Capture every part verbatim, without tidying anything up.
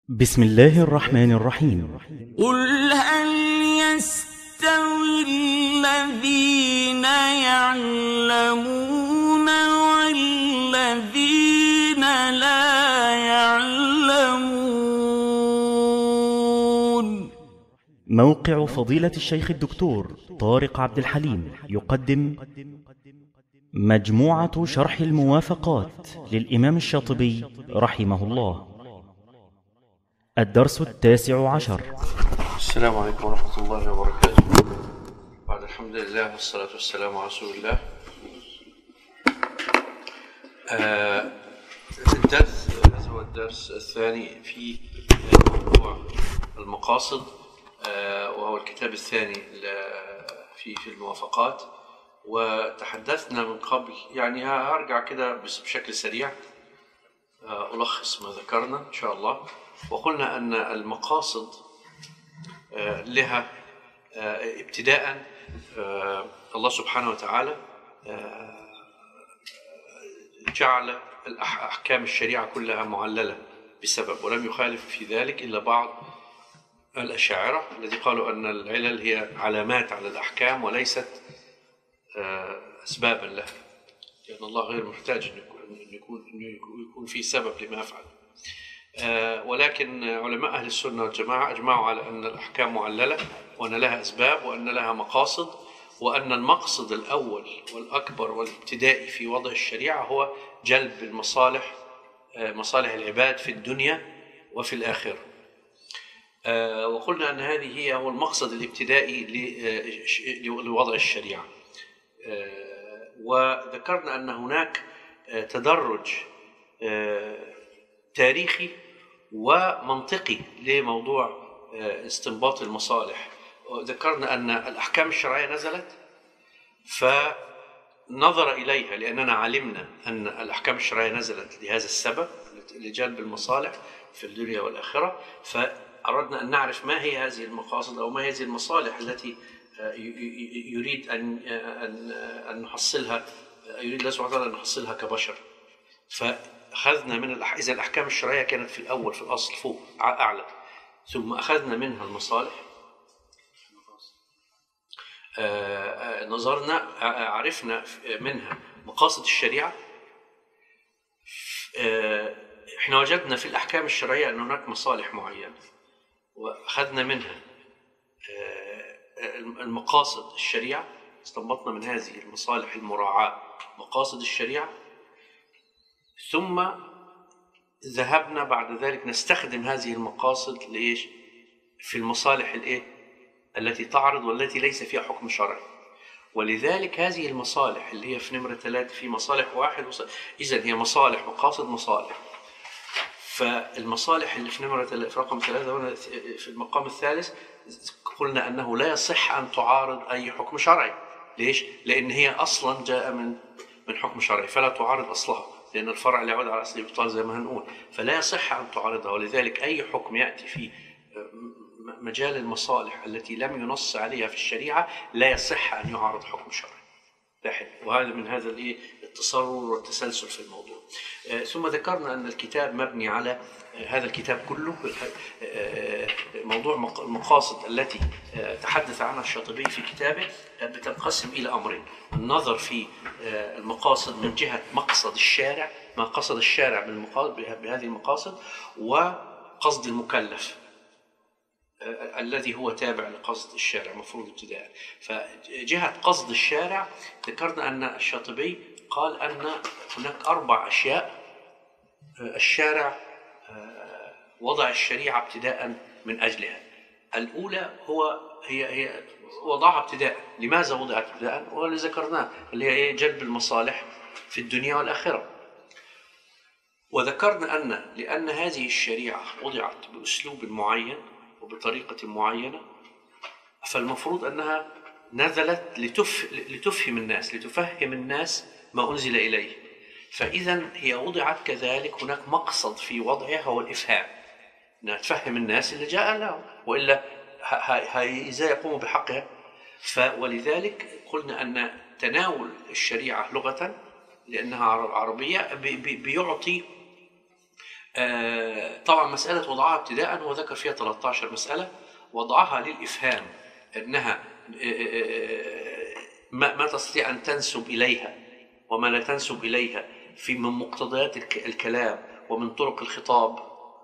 بسم الله الرحمن الرحيم. قل هل يستوي الذين يعلمون والذين لا يعلمون. موقع فضيلة الشيخ الدكتور طارق عبد الحليم يقدم مجموعة شرح الموافقات للإمام الشاطبي رحمه الله. الدرس التاسع عشر. السلام عليكم ورحمة الله وبركاته. بعد الحمد لله والصلاة والسلام على رسول الله. آه الدرس هذا هو الدرس الثاني في موضوع المقاصد، آه وهو الكتاب الثاني في في الموافقات. وتحدثنا من قبل، يعني هرجع كده بشكل سريع آه ألخص ما ذكرنا إن شاء الله. وقلنا أن المقاصد لها ابتداء الله سبحانه وتعالى جعل أحكام الشريعة كلها معللة بسبب، ولم يخالف في ذلك إلا بعض الأشاعرة الذي قالوا أن العلل هي علامات على الأحكام وليست أسبابا لها، لأن الله غير محتاج أن يكون, يكون في سبب لما يفعل. ولكن علماء أهل السنة والجماعة أجمعوا على أن الأحكام معللة، وأن لها أسباب، وأن لها مقاصد، وأن المقصد الأول والأكبر والابتدائي في وضع الشريعة هو جلب المصالح، مصالح العباد في الدنيا وفي الآخرة. وقلنا أن هذه هي هو المقصد الابتدائي لوضع الشريعة. وذكرنا أن هناك تدرج تاريخي ومنطقي لموضوع استنباط المصالح. ذكرنا أن الأحكام الشرعية نزلت فنظر إليها لأننا علمنا أن الأحكام الشرعية نزلت لهذا السبب، لجلب المصالح في الدنيا والآخرة. فأردنا أن نعرف ما هي هذه المقاصد أو ما هي هذه المصالح التي يريد أن أن نحصلها، يريد الله سبحانه وتعالى أن نحصلها كبشر. ف أخذنا من الأح... إذا الأحكام الشرعية كانت في الأول في الأصل فوق أعلى، ثم أخذنا منها المصالح. آه... نظرنا عرفنا منها مقاصد الشريعة. آه... إحنا وجدنا في الأحكام الشرعية أن هناك مصالح معينة، وأخذنا منها آه... المقاصد الشريعة. استنبطنا من هذه المصالح المراعاة مقاصد الشريعة، ثم ذهبنا بعد ذلك نستخدم هذه المقاصد لإيش؟ في المصالح الإيه؟ التي تعرض والتي ليس فيها حكم شرعي. ولذلك هذه المصالح اللي هي في نمرة ثلاثة في مصالح واحد وصالح. إذن هي مصالح مقاصد مصالح. فالمصالح اللي في نمرة في رقم ثلاثة هنا في المقام الثالث قلنا أنه لا يصح أن تعارض أي حكم شرعي. ليش؟ لأن هي أصلا جاء من من حكم شرعي، فلا تعارض أصلها، لأن الفرع لا يعود على أصل الإبطال زي ما هنقول، فلا يصح أن تعارضها. ولذلك أي حكم يأتي في مجال المصالح التي لم ينص عليها في الشريعة لا يصح أن يعارض حكم شرعي. وهذا من هذا التصرر والتسلسل في الموضوع. ثم ذكرنا أن الكتاب مبني على هذا الكتاب كله. موضوع المقاصد التي تحدث عنها الشاطبي في كتابه بتنقسم إلى أمرين: النظر في المقاصد من جهة مقصد الشارع، ما قصد الشارع بهذه المقاصد، وقصد المكلف الذي هو تابع لقصد الشارع مفروض ابتداء. فجهة قصد الشارع ذكرنا أن الشاطبي قال أن هناك أربع أشياء الشارع وضع الشريعة ابتداء من أجلها. الأولى هو هي هي وضعها ابتداء. لماذا وضعت ابتداء؟ واللي ذكرناه اللي هي جلب المصالح في الدنيا والآخرة. وذكرنا أن لأن هذه الشريعة وضعت بأسلوب معين وبطريقة معينة، فالمفروض أنها نزلت لتف... لتفهم الناس، لتفهم الناس ما أنزل إليه. فإذا هي وضعت كذلك، هناك مقصد في وضعها هو الإفهام، أنها تفهم الناس اللي جاء لهم، وإلا هاي إزاي يقوموا بحقها. ولذلك قلنا أن تناول الشريعة لغة لأنها عربية بيعطي طبعا مسألة وضعها ابتداء وذكر فيها ثلاثة عشر مسألة، وضعها للإفهام أنها ما, ما تستطيع أن تنسب إليها وما لا تنسب إليها في من مقتضيات الكلام ومن طرق الخطاب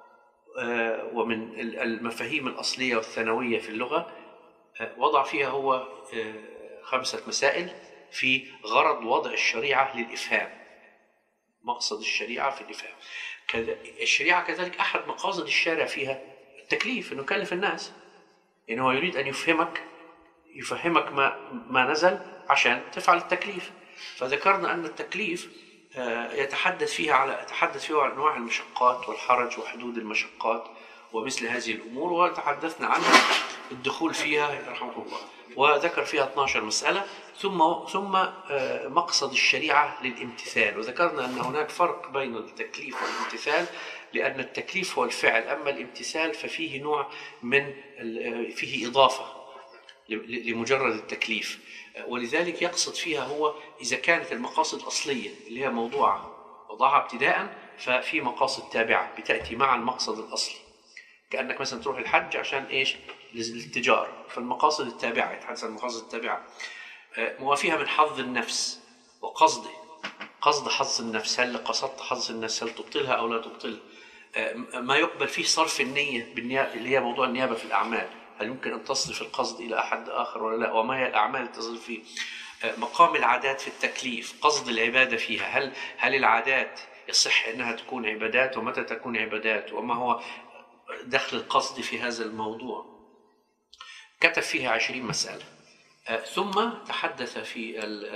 ومن المفاهيم الأصلية والثانوية في اللغة. وضع فيها هو خمسة مسائل في غرض وضع الشريعة للإفهام، مقصد الشريعة في الإفهام. الشريعة كذلك أحد مقاصد الشارع فيها التكليف، أنه يكلف الناس، يعني هو يريد أن يفهمك يفهمك ما, ما نزل عشان تفعل التكليف. فذكرنا أن التكليف يتحدث فيها على يتحدث فيها عن أنواع المشقات والحرج وحدود المشقات ومثل هذه الأمور، وتحدثنا عنها الدخول فيها رحمه الله، وذكر فيها اثنتي عشرة مسألة. ثم ثم مقصد الشريعة للامتثال، وذكرنا أن هناك فرق بين التكليف والامتثال، لأن التكليف هو الفعل، أما الامتثال ففيه نوع من فيه إضافة لمجرد التكليف، ولذلك يقصد فيها هو إذا كانت المقاصد الأصلية اللي هي موضوعة وضعها ابتداء، ففي مقاصد تابعة بتأتي مع المقصد الأصلي، كأنك مثلا تروح الحج عشان إيش؟ للتجارة، فالمقاصد التابعة يتحدث عن المقاصد التابعة موافيها من حظ النفس وقصده، قصد حظ النفس، هل قصدت حظ النفس هل تبطلها أو لا تبطلها، ما يقبل فيه صرف النية بالنيابة اللي هي موضوع النيابة في الأعمال، هل يمكن أن تصرف القصد إلى أحد آخر ولا لا، وما هي الأعمال اللي تصرف فيه، مقام العادات في التكليف، قصد العبادة فيها، هل هل العادات يصح أنها تكون عبادات ومتى تكون عبادات، وما هو دخل القصد في هذا الموضوع. كتب فيها عشرين مسألة. ثم تحدث في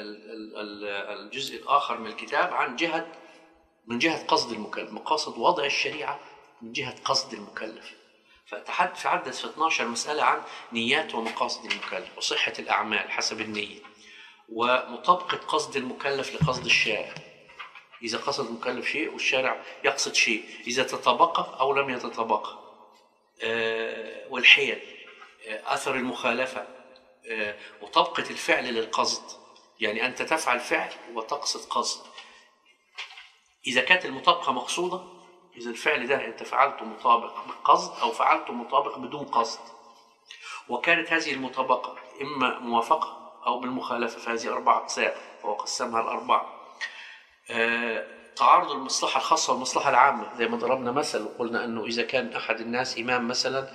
الجزء الآخر من الكتاب عن جهة من جهة قصد المكلف، مقاصد وضع الشريعة من جهة قصد المكلف. فتحدث في اثنتي عشرة مسألة عن نيات ومقاصد المكلف وصحة الأعمال حسب النية، ومطابقة قصد المكلف لقصد الشارع، إذا قصد المكلف شيء والشارع يقصد شيء، إذا تطابق أو لم يتطابق، والحيل، أثر المخالفة، مطابقة الفعل للقصد، يعني أنت تفعل فعل وتقصد قصد، إذا كانت المطابقة مقصودة، إذا الفعل ده أنت فعلته مطابق بقصد أو فعلته مطابق بدون قصد، وكانت هذه المطابقة إما موافقة أو بالمخالفة، فهذه أربع أقسام وهو قسمها الأربعة. أه تعارض المصلحة الخاصة والمصلحة العامة، زي ما ضربنا مثل وقلنا أنه إذا كان أحد الناس إمام مثلا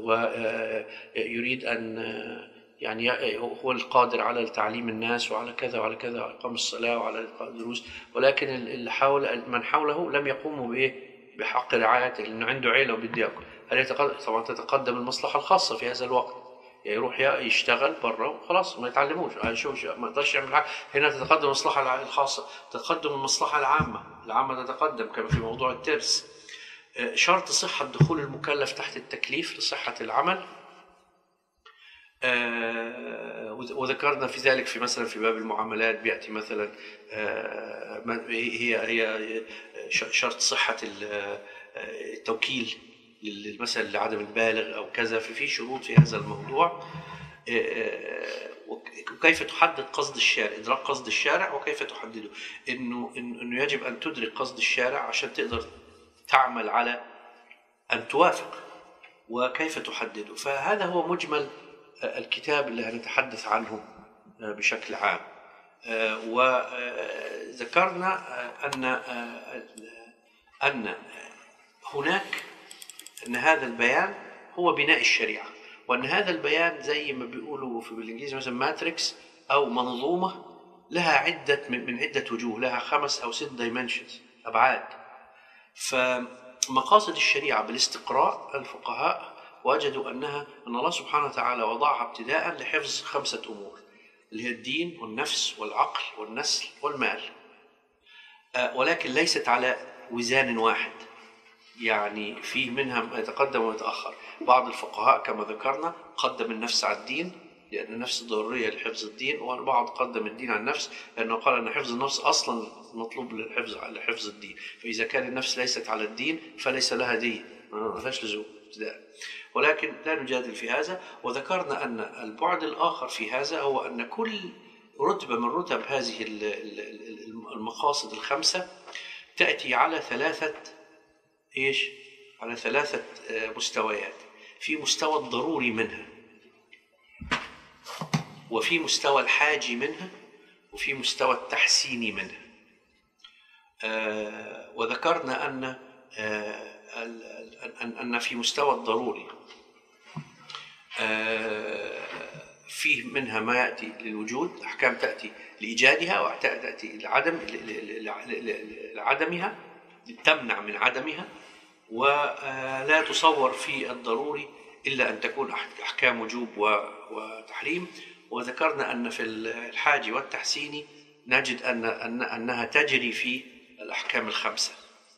ويريد أن يعني هو القادر على تعليم الناس وعلى كذا وعلى كذا وعلى إقام الصلاة وعلى إلقاء الدروس، ولكن اللي حول من حوله لم يقوموا بإيه؟ بحق رعايته، لأنه عنده عيلة وبده يأكل. هل يتقدم؟ طبعا تتقدم المصلحة الخاصة في هذا الوقت، يعني يروح يشتغل برا وخلاص ما يتعلموش، شوف ما يقدرش يعمل حاجة. هنا تتقدم المصلحة الخاصة، تتقدم المصلحة العامة، العامة تتقدم كما في موضوع الترس. شرط صحة دخول المكلف تحت التكليف لصحة العمل، وذكرنا في ذلك في مثلا في باب المعاملات بيأتي مثلا هي هي شرط صحة التوكيل مثلا لعدم البالغ أو كذا، ففي شروط في هذا الموضوع. وكيف تحدد قصد الشارع، إدراك قصد الشارع وكيف تحدده، إنه إنه يجب أن تدرك قصد الشارع عشان تقدر تعمل على أن توافق، وكيف تحدده. فهذا هو مجمل الكتاب اللي هنتحدث عنه بشكل عام. وذكرنا أن أن هناك أن هذا البيان هو بناء الشريعة، وأن هذا البيان زي ما بيقولوا في بالإنجليزي مثلا ماتريكس أو منظومة لها عدة من عدة وجوه، لها خمس أو ست دايمنشنز، أبعاد. فمقاصد الشريعة بالاستقراء الفقهاء وجدوا أنها أن الله سبحانه وتعالى وضعها ابتداء لحفظ خمسة أمور، اللي هي الدين والنفس والعقل والنسل والمال، ولكن ليست على وزان واحد، يعني فيه منها ما يتقدم ويتأخر. بعض الفقهاء كما ذكرنا قدم النفس على الدين لأن النفس ضرورية لحفظ الدين، والبعض قدم الدين على النفس لأنه قال أن حفظ النفس أصلا مطلوب للحفظ لحفظ الدين، فإذا كان النفس ليست على الدين فليس لها دين، ما فيش لزوم ابتداء. ولكن لا نجادل في هذا. وذكرنا أن البعد الآخر في هذا هو أن كل رتبة من رتب هذه المقاصد الخمسة تأتي على ثلاثة إيش؟ على ثلاثة مستويات. في مستوى الضروري منها، وفي مستوى الحاجي منها، وفي مستوى التحسيني منها. آه وذكرنا أن آه أن في مستوى الضروري آه فيه منها ما يأتي للوجود، أحكام تأتي لإيجادها وتأتي لعدم لعدمها، تمنع من عدمها، ولا تصور في الضروري إلا أن تكون أحكام وجوب وتحريم. وذكرنا أن في الحاجي والتحسيني نجد أن أنها تجري في الأحكام الخمسة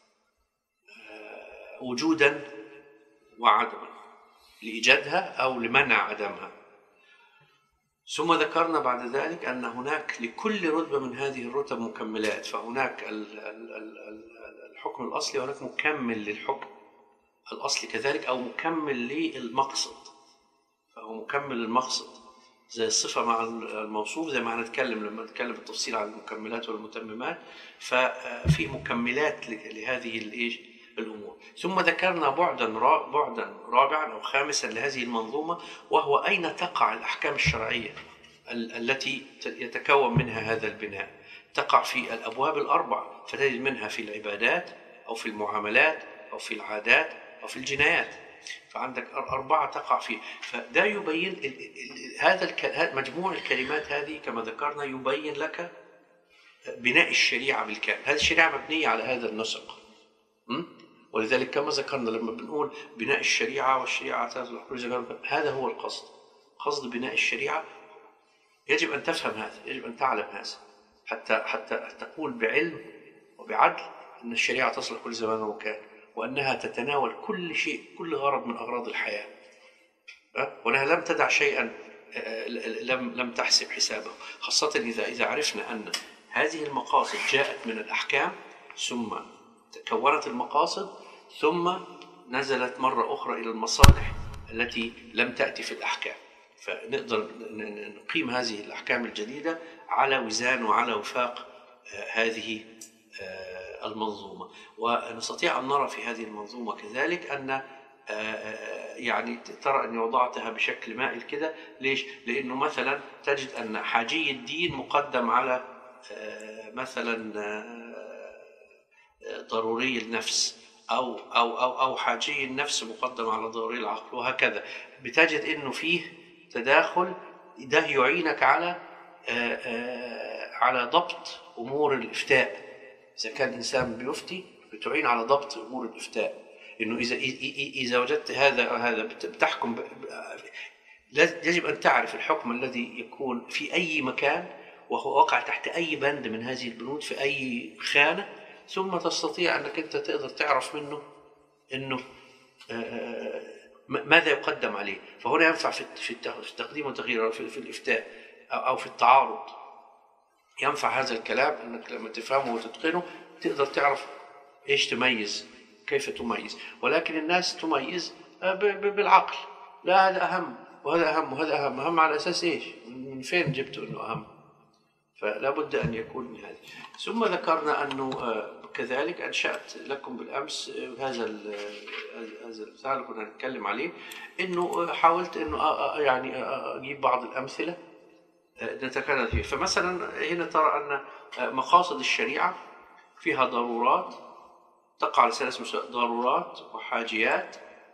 وجودا وعدما، لإيجادها أو لمنع عدمها. ثم ذكرنا بعد ذلك أن هناك لكل رتبة من هذه الرتب مكملات، فهناك الحكم الأصلي وهناك مكمل للحكم الأصلي كذلك، أو مكمل للمقصد، فهو مكمل للمقصد زي الصفة مع الموصوف، زي ما هنتكلم لما نتكلم بالتفصيل عن المكملات والمتممات. ففي مكملات لهذه الإيش الأمور. ثم ذكرنا بعدا بعدا رابعا أو خامسا لهذه المنظومة، وهو أين تقع الأحكام الشرعية التي يتكون منها هذا البناء. تقع في الأبواب الأربع، فتجد منها في العبادات أو في المعاملات أو في العادات أو في الجنايات، فعندك أربعة تقع فيه. فده يبين هذا مجموع الكلمات هذه كما ذكرنا يبين لك بناء الشريعة بالكامل. هذه الشريعة مبنية على هذا النسق، ولذلك كما ذكرنا لما بنقول بناء الشريعة والشريعة هذا هو القصد. قصد بناء الشريعة يجب أن تفهم هذا، يجب أن تعلم هذا، حتى حتى تقول بعلم وبعدل أن الشريعة تصلح كل زمان ومكان، وأنها تتناول كل شيء، كل غرض من أغراض الحياة، وأنها لم تدع شيئا لم لم تحسب حسابه، خاصة إذا إذا عرفنا أن هذه المقاصد جاءت من الأحكام، ثم تكونت المقاصد، ثم نزلت مرة أخرى إلى المصالح التي لم تأتي في الأحكام. فنقدر نقيم هذه الأحكام الجديدة على وزان وعلى وفاق هذه المنظومة. ونستطيع أن نرى في هذه المنظومة كذلك أن يعني ترى أني وضعتها بشكل مائل كده. ليش؟ لأنه مثلا تجد أن حاجي الدين مقدم على مثلا ضروري النفس، أو أو أو أو حاجي النفس مقدم على ضروري العقل، وهكذا. بتجد إنه فيه تداخل، ده يعينك على على ضبط أمور الإفتاء. إذا كان إنسان بيفتي بتعين على ضبط أمور الإفتاء، إنه إذا إذا وجدت هذا هذا بتحكم، يجب أن تعرف الحكم الذي يكون في أي مكان، وهو واقع تحت أي بند من هذه البنود في أي خانة، ثم تستطيع أنك أنت تقدر تعرف منه إنه ماذا يقدم عليه. فهنا ينفع في التقديم والتغيير، أو في الإفتاء أو في التعارض، ينفع هذا الكلام أنك لما تفهمه وتتقنه تقدر تعرف إيش تميز، كيف تميز. ولكن الناس تميز بالعقل، لا هذا أهم وهذا أهم وهذا أهم. أهم على أساس إيش؟ من فين جبته إنه أهم؟ فلا بد أن يكون هذا. ثم ذكرنا أنه كذلك أنشأت لكم بالأمس هذا هذا المثال اللي كنا نتكلم عليه، إنه حاولت إنه يعني أجيب بعض الأمثلة نتكلم فيه. فمثلا هنا ترى أن مقاصد الشريعة فيها ضرورات، تقع على ثلاث ضرورات وحاجيات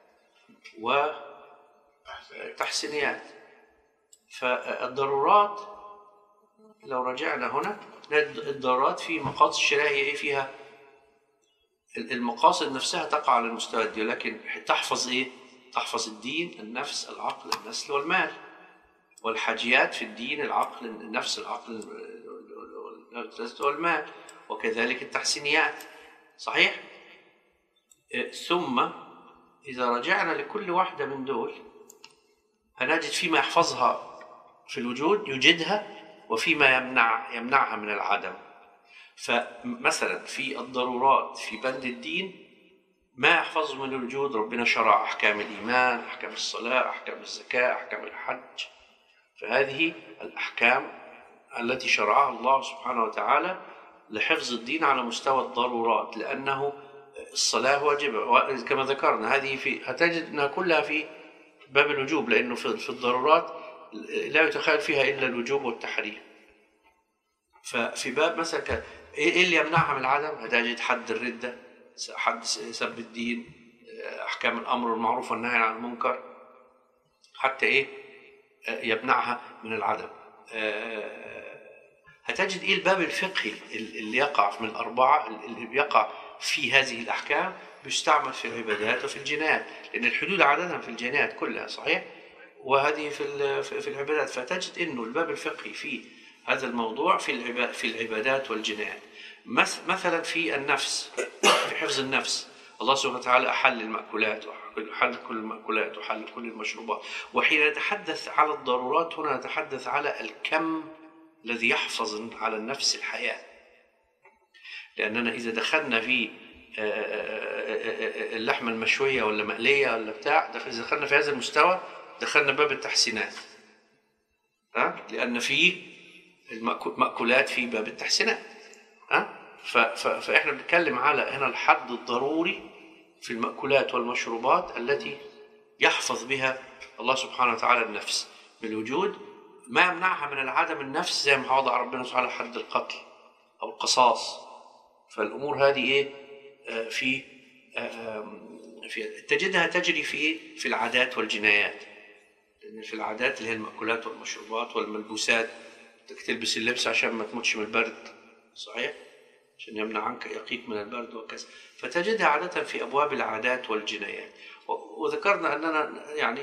وتحسينيات. فالضرورات لو رجعنا هنا الضرورات في مقاصد الشريعة هي إيه؟ فيها المقاصد نفسها تقع على المستوى الديني، لكن تحفظ إيه؟ تحفظ الدين، النفس، العقل، النسل والمال. والحاجيات في الدين العقل، النفس، العقل والمال. وكذلك التحسينيات. صحيح؟ ثم إذا رجعنا لكل واحدة من دول هنجد فيما يحفظها في الوجود يوجدها، وفيما يمنع يمنعها من العدم. فمثلا في الضرورات في بند الدين ما يحفظه من الوجود ربنا شرع أحكام الإيمان، أحكام الصلاة، أحكام الزكاة، أحكام الحج. فهذه الأحكام التي شرعها الله سبحانه وتعالى لحفظ الدين على مستوى الضرورات، لأنه الصلاة واجبة كما ذكرنا، هذه في هتجد أنها كلها في باب الوجوب، لأنه في الضرورات لا يتخيل فيها إلا الوجوب والتحريم. ففي باب مثلا إيه اللي يمنعها من العدم؟ هتجد حد الردة، حد سب الدين، أحكام الأمر بالمعروف والنهي عن المنكر، حتى إيه يمنعها من العدم. هتجد إيه الباب الفقهي اللي يقع من الأربعة اللي بيقع في هذه الأحكام بيستعمل في العبادات وفي الجنايات، لأن الحدود عادة في الجنايات كلها صحيح، وهذه في في العبادات. فتجد إنه الباب الفقهي في هذا الموضوع في في العبادات والجنايات. مثلا في النفس، في حفظ النفس، الله سبحانه وتعالى أحل المأكولات وحل كل المأكولات وحل كل المشروبات. وحين نتحدث على الضرورات هنا نتحدث على الكم الذي يحفظ على النفس الحياة، لأننا إذا دخلنا في اللحمة المشوية ولا مقلية ولا بتاع، إذا دخلنا في هذا المستوى دخلنا باب التحسينات، ها؟ لأن في المأكولات في باب التحسينات، ها؟ فإحنا بنتكلم على هنا الحد الضروري في المأكولات والمشروبات التي يحفظ بها الله سبحانه وتعالى النفس بالوجود، ما يمنعها من العدم النفس، زي ما وضع ربنا سبحانه حد القتل أو القصاص. فالأمور هذه إيه في في تجدها تجري في إيه في العادات والجنايات، لأن في العادات اللي هي المأكولات والمشروبات والملبوسات، تلبس اللبس عشان ما تموتش من البرد صحيح، عشان يمنع عنك يقيك من البرد وكذا. فتجدها عادة في أبواب العادات والجنايات. وذكرنا أننا يعني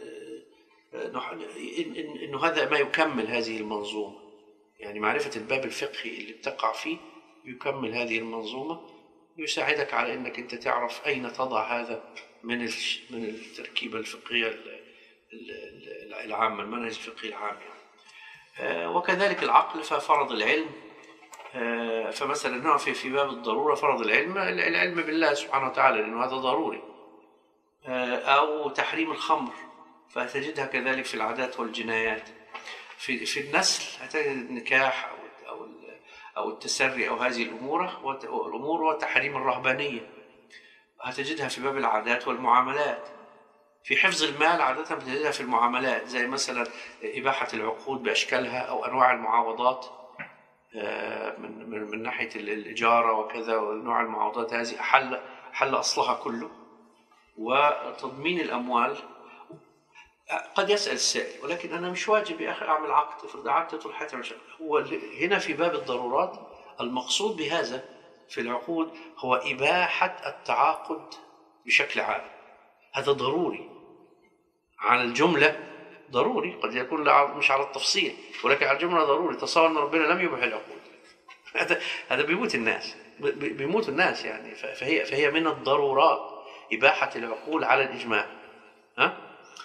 إنه هذا ما يكمل هذه المنظومة، يعني معرفة الباب الفقهي اللي بتقع فيه يكمل هذه المنظومة، يساعدك على أنك أنت تعرف أين تضع هذا من من التركيبة الفقهية العامة، المنهج الفقهي العام. وكذلك العقل، ففرض العلم، فمثلا هنا في في باب الضرورة فرض العلم، العلم بالله سبحانه وتعالى لأنه هذا ضروري، أو تحريم الخمر فتجدها كذلك في العادات والجنايات. في في النسل هتجد النكاح أو أو أو التسري أو هذه الأمور والأمور وتحريم الرهبانية هتجدها في باب العادات والمعاملات. في حفظ المال عادة بتجدها في المعاملات، زي مثلا إباحة العقود بأشكالها أو أنواع المعاوضات من من من ناحية الإجارة وكذا، ونوع المعاوضات هذه أحل أحل أصلها كله. وتضمين الأموال، قد يسأل السائل ولكن أنا مش واجب يا أخي أعمل عقد، افرض عقد طول حياتي مش هو هنا في باب الضرورات. المقصود بهذا في العقود هو إباحة التعاقد بشكل عام، هذا ضروري على الجملة، ضروري قد يكون مش على التفصيل، ولكن على الجملة ضروري. تصور أن ربنا لم يبح العقود، هذا هذا بيموت الناس، بيموت الناس يعني. فهي فهي من الضرورات إباحة العقول على الإجماع. ها؟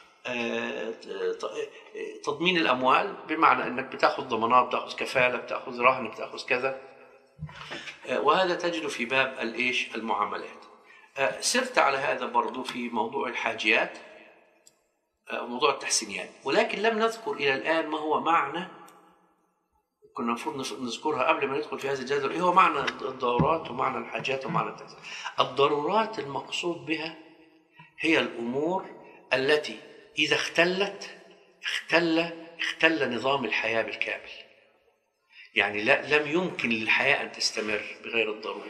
تضمين الأموال بمعنى أنك بتأخذ ضمانات، بتأخذ كفالة، بتأخذ رهن، بتأخذ كذا، وهذا تجد في باب الإيش المعاملات. سرت على هذا برضو في موضوع الحاجيات وموضوع التحسينيات، ولكن لم نذكر إلى الآن ما هو معنى، كنا المفروض نذكرها قبل ما ندخل في هذا الجدول، إيه هو معنى الضرورات ومعنى الحاجات ومعنى التحسين. الضرورات المقصود بها هي الأمور التي إذا اختلت اختل اختل نظام الحياة بالكامل، يعني لا لم يمكن للحياة أن تستمر بغير الضرورة،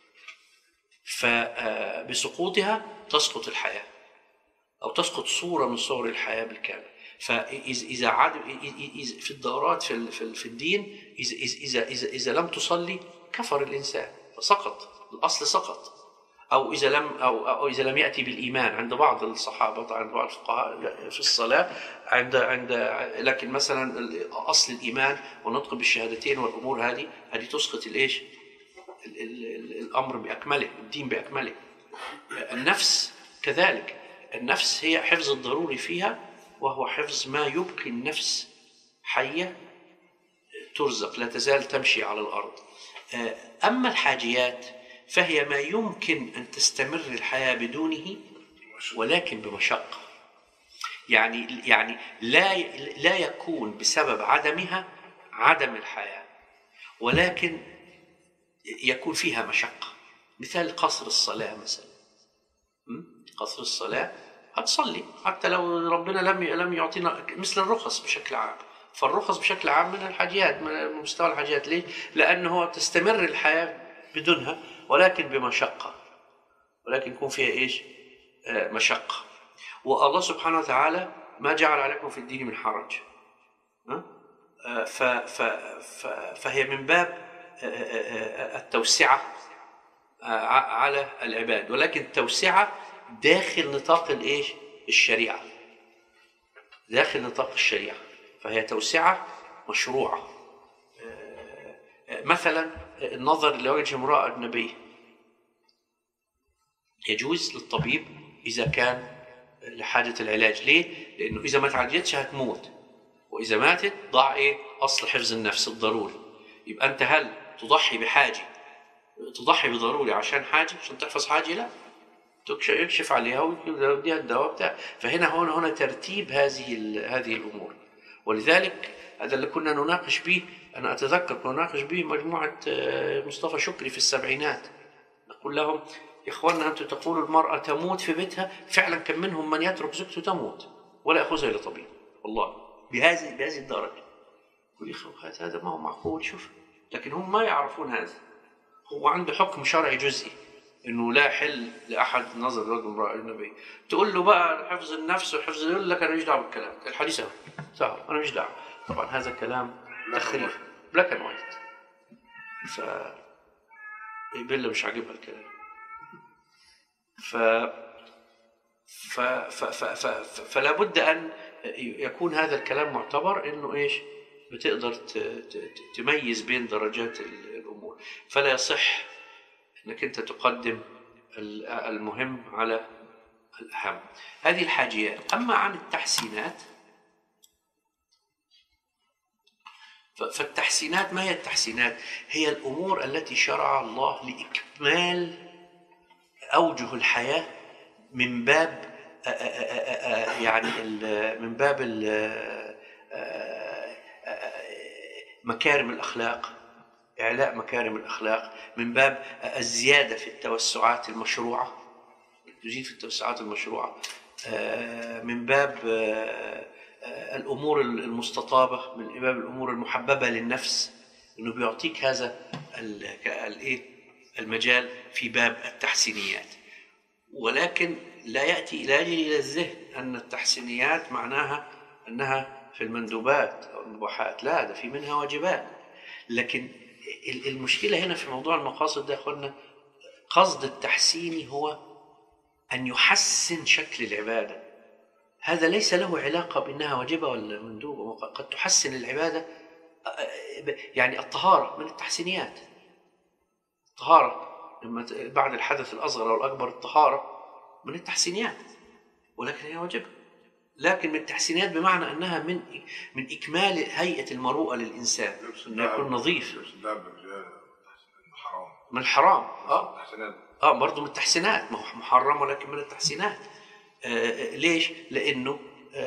فبسقوطها تسقط الحياة أو تسقط صورة من صور الحياة بالكامل. فإذا عاد في الضرورات في في الدين، إذا إذا إذا إذا لم تصلي كفر الإنسان فسقط، الأصل سقط. أو إذا لم أو أو إذا لم يأتي بالإيمان عند بعض الصحابة، عند بعض الفقهاء في الصلاة، عند عند لكن مثلا أصل الإيمان والنطق بالشهادتين والأمور هذه هذه تسقط الإيش؟ الأمر بأكمله، الدين بأكمله. النفس كذلك، النفس هي حفظ الضروري فيها، وهو حفظ ما يبقي النفس حية ترزق، لا تزال تمشي على الأرض. أما الحاجيات فهي ما يمكن أن تستمر الحياة بدونه ولكن بمشقة، يعني يعني لا لا يكون بسبب عدمها عدم الحياة، ولكن يكون فيها مشقة. مثال قصر الصلاة مثلا، قصر الصلاة هتصلي حتى لو ربنا لم لم يعطينا، مثل الرخص بشكل عام. فالرخص بشكل عام من الحاجيات، من مستوى الحاجيات. ليه؟ لأنه تستمر الحياة بدونها، ولكن بمشقة، ولكن يكون فيها إيش؟ آه مشقة. والله سبحانه وتعالى ما جعل عليكم في الدين من حرج. آه ف ف ف فهي من باب آه التوسعة آه على العباد، ولكن التوسعة داخل نطاق الإيش؟ الشريعة، داخل نطاق الشريعة، فهي توسعة مشروعة. مثلا النظر لوجه امرأة أجنبية يجوز للطبيب إذا كان لحاجة العلاج. ليه؟ لأنه إذا ما تعالجتش هتموت، وإذا ماتت ضاع إيه؟ أصل حفظ النفس الضروري. يبقى أنت هل تضحي بحاجة، تضحي بضروري عشان حاجة، عشان تحفظ حاجة؟ لا، يكشف عليها ويديها الدواء بتاع. فهنا هنا هنا ترتيب هذه هذه الأمور. ولذلك هذا اللي كنا نناقش به، أنا أتذكر كنا نناقش به مجموعة مصطفى شكري في السبعينات، نقول لهم يا إخواننا أنتم تقولوا المرأة تموت في بيتها، فعلا كم منهم من يترك زوجته تموت ولا يأخذها إلى طبيب، والله بهذه بهذه الدرجة. يقول يا أخي هذا ما هو معقول. شوف، لكن هم ما يعرفون هذا. هو عنده حكم شرعي جزئي انه لا حل لاحد نظر رجل امراه اجنبيه. تقول له بقى حفظ النفس وحفظ، يقول لك انا مش دعوه بالكلام الحديث اهو سهل، انا مش دعوه. طبعا هذا كلام تخريف بلاك اند وايت. ف بيلا مش عاجبها الكلام. ف ف ف ف ف فلا بد ان يكون هذا الكلام معتبر، انه ايش؟ بتقدر تميز بين درجات الامور. فلا يصح انك انت تقدم المهم على الاهم. هذه الحاجيات. اما عن التحسينات، فالتحسينات ما هي التحسينات؟ هي الامور التي شرع الله لاكمال اوجه الحياه من باب يعني من باب مكارم الاخلاق، إعلاء مكارم الأخلاق، من باب الزيادة في التوسعات المشروعة، تزيد في التوسعات المشروعة، من باب الأمور المستطابة، من باب الأمور المحببة للنفس، إنه بيعطيك هذا المجال في باب التحسينيات. ولكن لا يأتي لا يجي إلى الذهن أن التحسينيات معناها أنها في المندوبات أو المباحات، لا، ده في منها واجبات. لكن المشكلة هنا في موضوع المقاصد ده يا أخوانا، قصد التحسيني هو أن يحسن شكل العبادة. هذا ليس له علاقة بأنها واجبة ولا مندوبة. قد تحسن العبادة، يعني الطهارة من التحسينيات. الطهارة لما بعد الحدث الأصغر أو الأكبر، الطهارة من التحسينيات، ولكن هي واجبة. لكن من التحسينات بمعنى أنها من من إكمال هيئة المروءة للإنسان، أنه يكون نظيف. من الحرام آه آه برضه من التحسينات، ما هو محرم ولكن من التحسينات. آه ليش؟ لأنه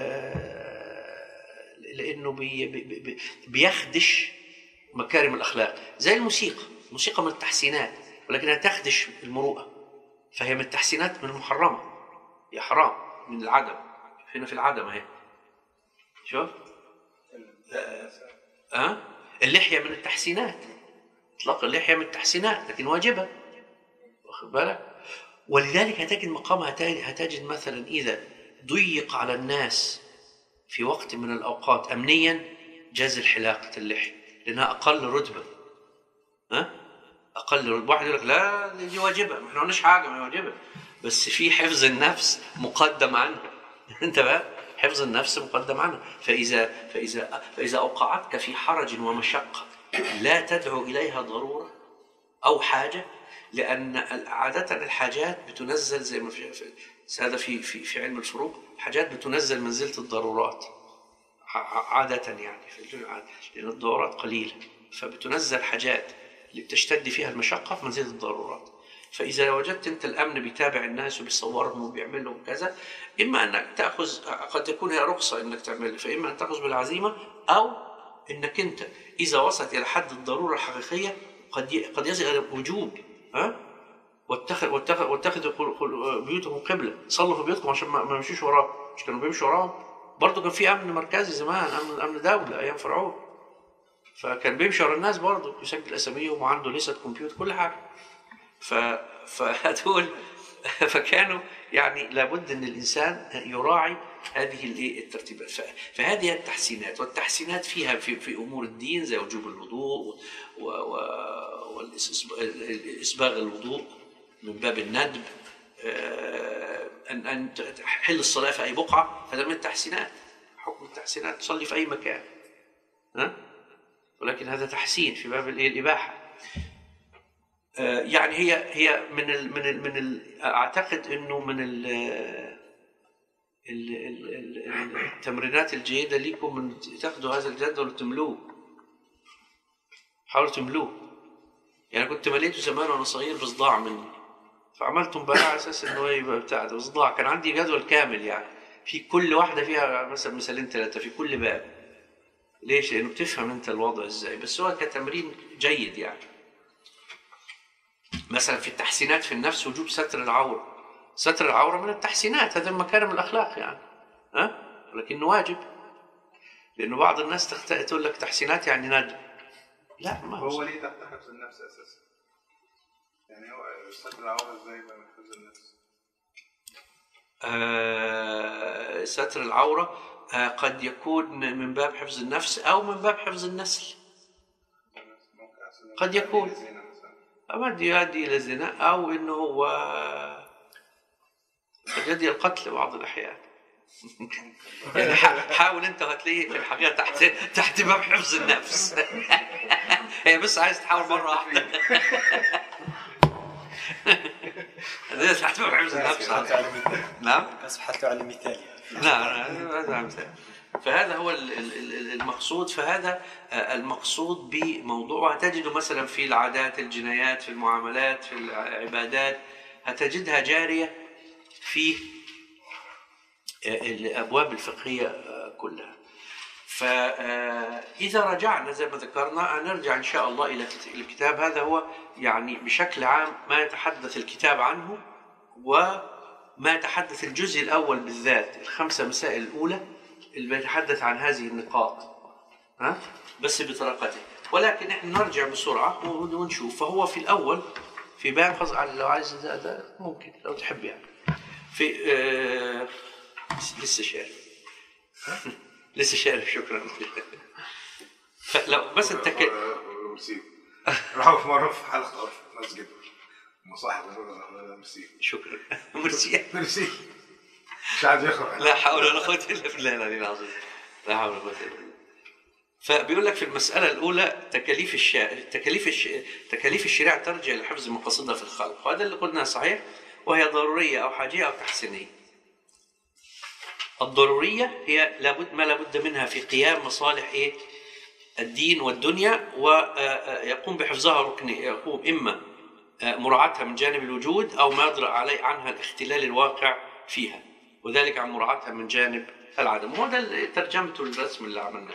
آه لأنه بي بي بيخدش مكارم الأخلاق. زي الموسيقى، الموسيقى من التحسينات ولكنها تخدش المروءة، فهي من التحسينات، من المحرمة، يا حرام، من العدم. هنا في العدم اهي. شوف آه. آه. اللحية من التحسينات، اطلاق اللحية من التحسينات لكن واجبة، واخد بالك؟ ولذلك هتجد مقام هتجد مثلا إذا ضيق على الناس في وقت من الأوقات أمنيا، جاز الحلاقة اللحية لأنها أقل رتبة. ها؟ أقل رتبة. واحد يقول لك لا دي واجبة، ما احنا قلناش حاجة ما واجبة، بس في حفظ النفس مقدم عنه. انت بقى حفظ النفس مقدم عنه. فإذا فإذا فإذا أوقعتك في حرج ومشقة لا تدعو إليها ضرورة أو حاجة، لأن عادة الحاجات بتنزل زي ما في هذا في في في علم الفروق، الحاجات بتنزل منزلة الضرورات عادة، يعني في لأن الضرورات قليلة، فبتنزل حاجات اللي بتشتد فيها المشقة في منزلة الضرورات. فإذا وجدت أنت الأمن بيتابع الناس وبيصورهم وبيعمل لهم كذا، إما أنك تأخذ، قد تكون هي رخصة أنك تعمل، فإما أن تأخذ بالعزيمة، أو أنك أنت إذا وصلت إلى حد الضرورة الحقيقية قد قد يصل إلى وجوب ها واتخذ واتخذ واتخذوا بيوتهم قبله، صلوا في بيوتكم عشان ما يمشوش وراهم. مش كانوا بيمشوا وراهم؟ برضه كان في امن مركزي زمان، امن امن دوله ايام فرعون، فكان بيمشي ورا الناس برضه، يسجل اساميهم وعنده ليست كمبيوتر كل حاجه. ف فهدول فكانوا يعني لابد ان الانسان يراعي هذه الايه الترتيبات. فهذه التحسينات، والتحسينات فيها في, في امور الدين زي وجوب الوضوء واسباغ الوضوء من باب الندب، ان ان تحل الصلاه في اي بقعه، هذا من التحسينات. حكم التحسينات تصلي في اي مكان، ها؟ ولكن هذا تحسين في باب الاباحه. يعني هي هي من ال من ال من ال اعتقد انه من ال التمرينات الجيده لكم من تاخذوا هذا الجدول وتملوه. حاولوا تملوه. يعني كنت مليته زمان وانا صغير بصداع مني، فعملت مباراة على اساس انه يبقى بتاع ده بصداع. كان عندي جدول كامل يعني في كل واحده فيها مثلا مثالين ثلاثه في كل باب. ليش؟ لانه بتفهم انت الوضع ازاي، بس هو كتمرين جيد يعني. مثلا في التحسينات في النفس وجوب ستر العوره. ستر العوره من التحسينات، هذا مكارم الاخلاق يعني، ها أه؟ لكنه واجب، لانه بعض الناس تخت... تقول لك تحسينات يعني ندب. لا، ما هو ليه تحت حفظ النفس اساسا؟ يعني هو ستر العوره ازاي من حفظ النفس؟ آه... ستر العوره آه قد يكون من باب حفظ النفس او من باب حفظ النسل. قد يكون قد يؤدي الى الزنا، او انه هو قد يؤدي الى القتل بعض الاحيان. يعني حاول انت وهتلاقيه في الحقيقه تحت تحت باب حفظ النفس. هي بس عايز تحاول مره واحده. هذا تحت باب حفظ النفس. نعم بس حتى على مثال. نعم هذا مثال. فهذا هو المقصود. فهذا المقصود بموضوع. هتجده مثلا في العادات، الجنايات، في المعاملات، في العبادات، هتجدها جارية في الأبواب الفقهية كلها. فإذا رجعنا زي ما ذكرنا نرجع إن شاء الله إلى الكتاب. هذا هو يعني بشكل عام ما يتحدث الكتاب عنه، وما يتحدث الجزء الأول بالذات، الخمسة مسائل الأولى اللي بيتحدث عن هذه النقاط، ها بس بطريقته. ولكن احنا نرجع بسرعه ونشوف. فهو في الاول في بيان خاص على لو عايز ده ممكن لو تحب يعني في آه لسه شارب لسه شارب شكرا. فلو بس انت كده راحوا في مره في حلقه في مسجد مصاحب ميرسي شكرا ميرسي ميرسي مش عايز يخرج. لا حول ولا قوه الا بالله العلي العظيم. لا حول ولا قوه الا بالله. فبيقول لك في المساله الاولى تكاليف الشارع تكاليف الش... تكاليف الشريعه ترجع لحفظ مقاصدها في الخلق، وهذا اللي قلناه صحيح، وهي ضروريه او حاجيه او تحسينيه. الضروريه هي لابد ما لابد منها في قيام مصالح ايه؟ الدين والدنيا، ويقوم بحفظها ركن، يقوم اما مراعاتها من جانب الوجود او ما يطرأ عليه عنها الاختلال الواقع فيها، وذلك عن مراعاتها من جانب العدم. وهو ده ترجمته الرسم اللي عملناه.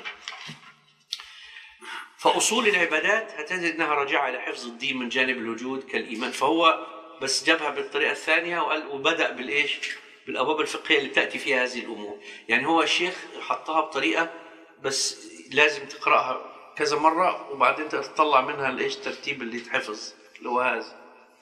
فأصول العبادات هتجد أنها راجعة إلى حفظ الدين من جانب الوجود كالإيمان. فهو بس جابها بالطريقة الثانية وقال وبدأ بالإيش؟ بالأبواب الفقهية اللي تأتي فيها هذه الأمور. يعني هو الشيخ حطها بطريقة بس لازم تقرأها كذا مرة وبعدين تطلع منها الإيش ترتيب اللي يتحفظ اللي هو هذا.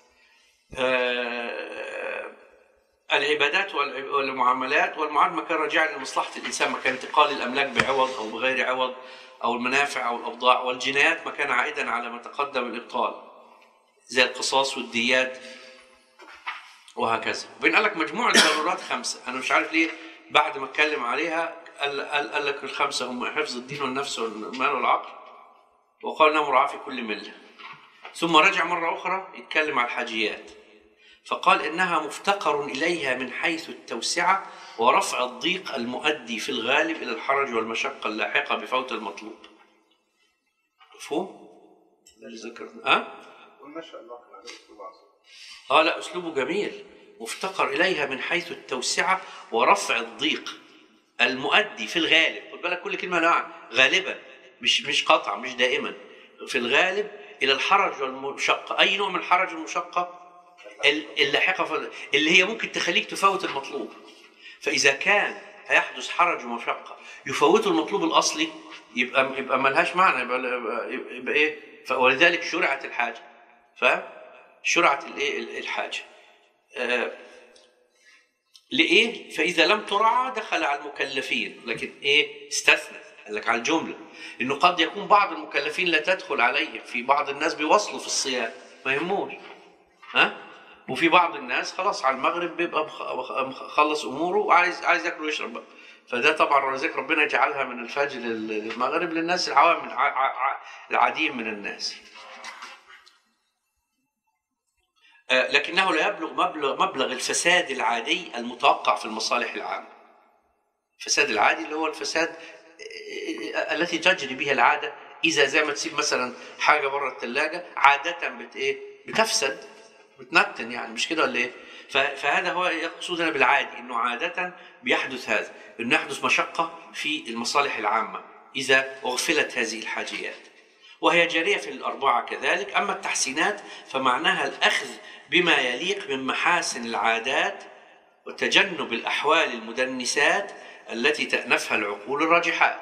آه العبادات والمعاملات. والمعاملة مكان راجع لمصلحة الإنسان، مكان انتقال الأملاك بعوض أو بغير عوض، أو المنافع أو الأبضاع. والجنايات مكان عائدا على ما تقدم الإبطال زي القصاص والديات وهكذا. وبين قال لك مجموع الضرورات خمسة. أنا مش عارف ليه بعد ما اتكلم عليها قال, قال, قال لك الخمسة هم حفظ الدين والنفس والمال والعقل، وقال انها مراعاة في كل ملة. ثم رجع مرة أخرى يتكلم عن الحاجيات، فقال إنها مفتقر إليها من حيث التوسعة ورفع الضيق المؤدي في الغالب إلى الحرج والمشقة اللاحقة بفوت المطلوب. مفهوم؟ ده اللي ذكرنا. أه؟ ما شاء الله على أسلوبه. آه لا أسلوبه جميل. مفتقر إليها من حيث التوسعة ورفع الضيق المؤدي في الغالب. خد بالك كل كلمة نوع غالبا، مش مش قطع، مش دائما. في الغالب إلى الحرج والمشقة. أي نوع من الحرج والمشقة؟ اللاحقة اللي هي ممكن تخليك تفوت المطلوب. فإذا كان هيحدث حرج ومشقة يفوتوا المطلوب الأصلي يبقى يبقى ملهاش معنى، يبقى, يبقى, يبقى إيه؟ ولذلك شرعت الحاجة. فاهم؟ شرعت الإيه؟ الحاجة. آه لإيه؟ فإذا لم ترعى دخل على المكلفين، لكن إيه؟ استثنى، قال لك على الجملة، إنه قد يكون بعض المكلفين لا تدخل عليهم، في بعض الناس بيوصلوا في الصيام ما يهموش، ها؟ وفي بعض الناس خلاص على المغرب بيبقى مخلص أموره وعايز عايز ياكل ويشرب بقى. فده طبعا رزق ربنا يجعلها من الفجر للمغرب للناس العوام العاديين من الناس. لكنه لا يبلغ مبلغ مبلغ الفساد العادي المتوقع في المصالح العامة. الفساد العادي اللي هو الفساد التي تجري بها العادة، إذا زي ما تسيب مثلا حاجة برا الثلاجة عادة بت إيه؟ بتفسد، بتنتن يعني، مش كده ولا إيه؟ فهذا هو يقصدنا بالعادي، إنه عادة بيحدث هذا، إنه يحدث مشقة في المصالح العامة إذا أغفلت هذه الحاجيات، وهي جارية في الأربعة كذلك. أما التحسينات فمعناها الأخذ بما يليق من محاسن العادات وتجنب الأحوال المدنسات التي تأنفها العقول الراجحات.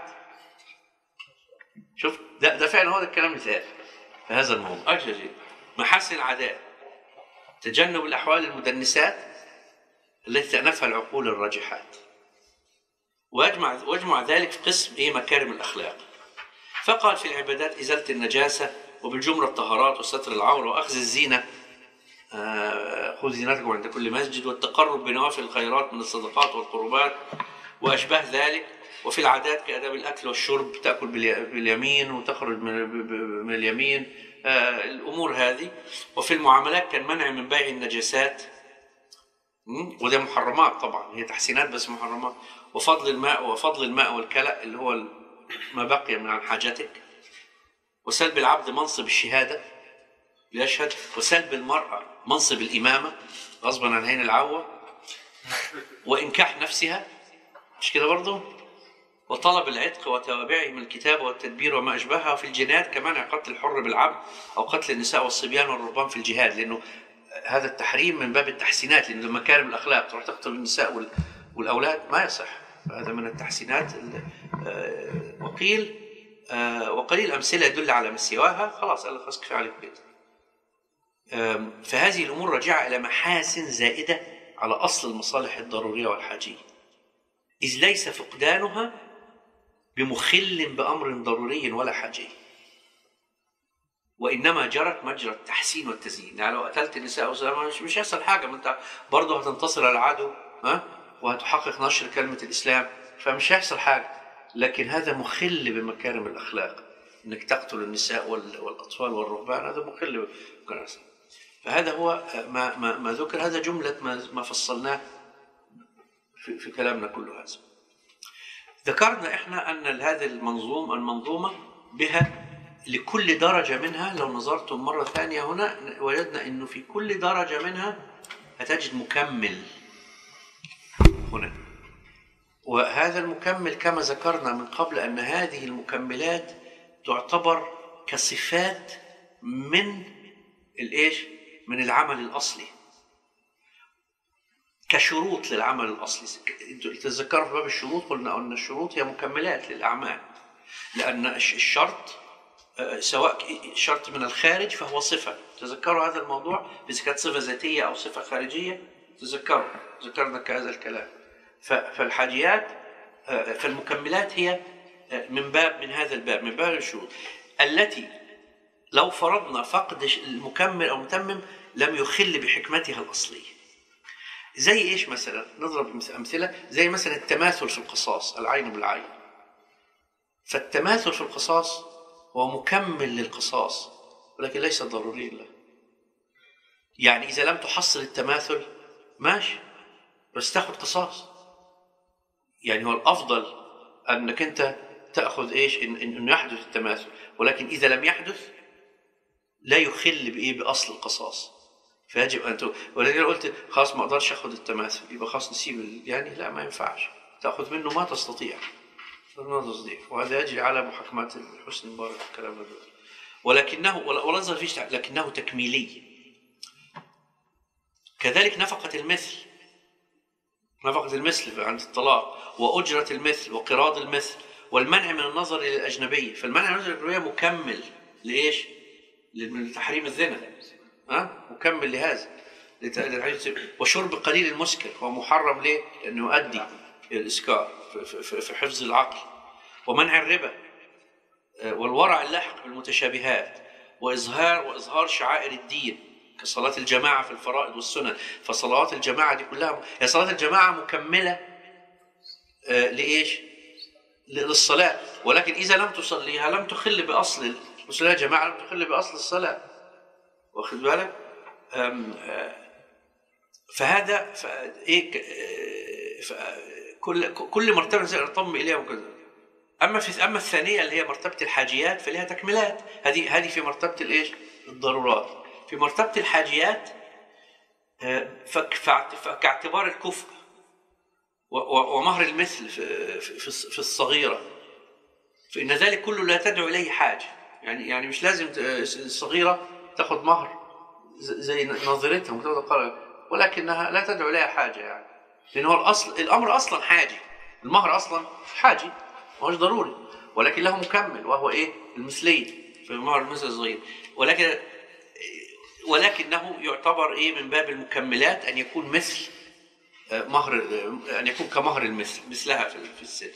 شوف ده, ده فعلا هو ده الكلام مثال في هذا الموضوع. أجل محاسن العادات، تجنب الأحوال المدنسات التي تأنفها العقول الراجحات، ويجمع, ويجمع ذلك في قسم إيه؟ مكارم الأخلاق. فقال في العبادات إزالة النجاسة، وبالجملة الطهارات وستر العورة وأخذ الزينة، خذ زينتكم عند كل مسجد، والتقرب بنوافل الخيرات من الصدقات والقربات وأشباه ذلك. وفي العادات كآداب الأكل والشرب، تأكل باليمين وتخرج من اليمين، الأمور هذه. وفي المعاملات كالمنع من بيع النجاسات، وده محرمات طبعا، هي تحسينات بس محرمات. وفضل الماء وفضل الماء والكلأ اللي هو ما بقي من عن حاجتك. وسلب العبد منصب الشهادة ليشهد، وسلب المرأة منصب الإمامة غصبا عن عين العوة، وإنكاح نفسها، مش كده برضو؟ وطلب العتق وتوابعه من الكتابة والتدبير وما أشبهها. في الجنايات كمنع قتل الحر بالعبد أو قتل النساء والصبيان والرهبان في الجهاد، لأنه هذا التحريم من باب التحسينات، لأنه مكارم الأخلاق تروح تقتل النساء والأولاد ما يصح، فهذا من التحسينات. وقيل وقليل أمثلة يدل على مسواها، خلاص قال خلاص كفاية عليك بيت. فهذه الأمور راجعة إلى محاسن زائدة على أصل المصالح الضرورية والحاجية، إذ ليس فقدانها بمخل بأمر ضروري ولا حاجي، وإنما جرت مجرى التحسين والتزيين. يعني لو قتلت النساء مش مش هيحصل حاجة، ما أنت برضه هتنتصر على العدو، ها، وهتحقق نشر كلمة الإسلام، فمش هيحصل حاجة. لكن هذا مخل بمكارم الأخلاق، إنك تقتل النساء والأطفال والرهبان، هذا مخل بمكارم. فهذا هو ما ما ما ذكر، هذا جملة ما ما فصلناه في, في كلامنا كله. هذا ذكرنا احنا ان هذه المنظومه المنظومه بها لكل درجه منها، لو نظرتم مره ثانيه هنا وجدنا انه في كل درجه منها هتجد مكمل هنا. وهذا المكمل كما ذكرنا من قبل ان هذه المكملات تعتبر كصفات من الايش؟ من العمل الاصلي، كشروط للعمل الأصلي. تذكروا في باب الشروط قلنا أن الشروط هي مكملات للأعمال، لأن الشرط سواء شرط من الخارج فهو صفة. تذكروا هذا الموضوع، إذا كانت صفة ذاتية أو صفة خارجية، تذكروا ذكرنا كهذا الكلام. فالحاجيات فالمكملات هي من باب من هذا الباب، من باب الشروط التي لو فرضنا فقد المكمل أو المتمم لم يخل بحكمتها الأصلية. زي إيش مثلا؟ نضرب أمثلة، زي مثلا التماثل في القصاص، العين بالعين. فالتماثل في القصاص هو مكمل للقصاص ولكن ليس ضروري له. يعني إذا لم تحصل التماثل ماشي، بس تأخذ قصاص. يعني هو الأفضل أنك أنت تأخذ إيش؟ إن إنه يحدث التماثل، ولكن إذا لم يحدث لا يخل بإيه؟ بأصل القصاص. فيجب أن تو... ولكن قلت خلاص ما أقدرش أخذ التماثل، يبقى خلاص نسيب ال... يعني لا، ما ينفعش تأخذ منه ما تستطيع ما تستطيع وهذا يجري على محاكمات حسني مبارك الكلام ده. ولكنه ولا نظر فيش، لكنه تكميلي. كذلك نفقة المثل، نفقة المثل عند الطلاق، وأجرة المثل، وقراض المثل، والمنع من النظر إلى الأجنبية. فالمنع من النظر إلى الأجنبية مكمل لإيش؟ لتحريم الزنا، ها؟ مكمل لهذا. وشرب قليل المسكر هو محرم ليه؟ لأنه يؤدي الإسكار في حفظ العقل. ومنع الربا، والورع اللاحق بالمتشابهات، وإظهار وإظهار شعائر الدين كصلاة الجماعة في الفرائض والسنن. فصلوات الجماعة دي كلها هي صلاة الجماعة مكملة لإيش؟ للصلاة، ولكن إذا لم تصليها لم تخل بأصل الصلاة جماعة، لم تخل بأصل الصلاة. واخد بالك؟ فهذا إيه؟ كل كل مرتبة نطمئ إليها وكذا. أما في أما الثانية اللي هي مرتبة الحاجيات فلها تكملات. هذه هذه في مرتبة الإيش؟ الضرورات. في مرتبة الحاجيات فكاعتبار الكفء ومهر المثل في الصغيرة، فإن ذلك كله لا تدعو إليه حاجة. يعني يعني مش لازم الصغيرة تأخذ مهر زي نظرتها، ولكنها لا تدعو إليها حاجة، يعني لأنه الأصل الأمر أصلا حاجة، المهر أصلا حاجة مش ضروري، ولكن له مكمل وهو إيه؟ المثلين في المهر المثل الصغير. ولكن ولكنه يعتبر إيه؟ من باب المكملات أن يكون مثل مهر، أن يكون كمهر المثل مثلها في السن.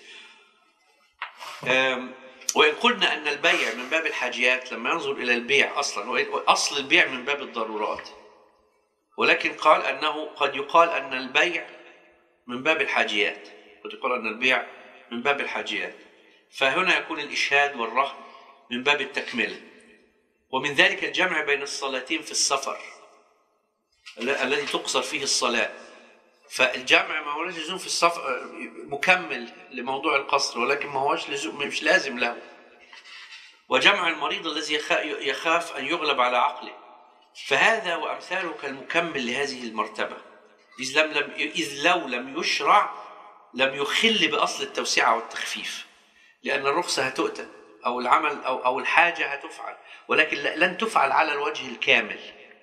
وإن قلنا أن البيع من باب الحاجيات لما ينظر إلى البيع أصلا، أصل البيع من باب الضرورات، ولكن قال أنه قد يقال أن البيع من باب الحاجيات، قد يقال أن البيع من باب الحاجيات. فهنا يكون الإشهاد والرهن من باب التكملة. ومن ذلك الجمع بين الصلاتين في السفر الذي تقصر فيه الصلاة. فالجمع ما هو لزوم في السفر مكمل لموضوع القصر، ولكن ما هوش لزوم، مش لازم له. وجمع المريض الذي يخاف أن يغلب على عقله، فهذا وأمثاله كالمكمل لهذه المرتبة، إذ, لم لم إذ لو لم يشرع لم يخل بأصل التوسعة والتخفيف، لأن الرخصة هتؤتى أو العمل أو, أو الحاجة هتفعل، ولكن لن تفعل على الوجه الكامل،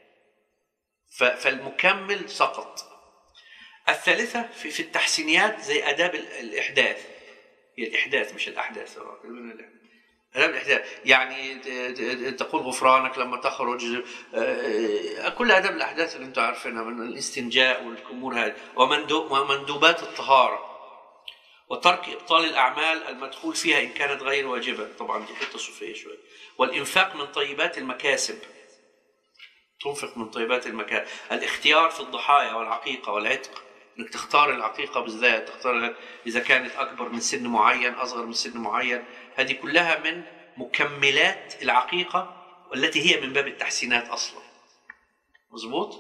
فالمكمل سقط. الثالثة في, في التحسينيات زي آداب الإحداث، هي الإحداث مش الأحداث، آداب الإحداث يعني تقول غفرانك لما تخرج، كل آداب الأحداث اللي أنتم عارفينها من الاستنجاء والأمور هذه، ومندوبات الطهارة، وترك إبطال الأعمال المدخول فيها إن كانت غير واجبة، طبعا دي حتة صوفية شوية. والإنفاق من طيبات المكاسب، تنفق من طيبات المكاسب. الاختيار في الضحايا والعقيقة والعتق، انك تختار العقيقة بالذات، تختار إذا كانت أكبر من سن معين أصغر من سن معين، هذه كلها من مكملات العقيقة والتي هي من باب التحسينات أصلا. مظبوط؟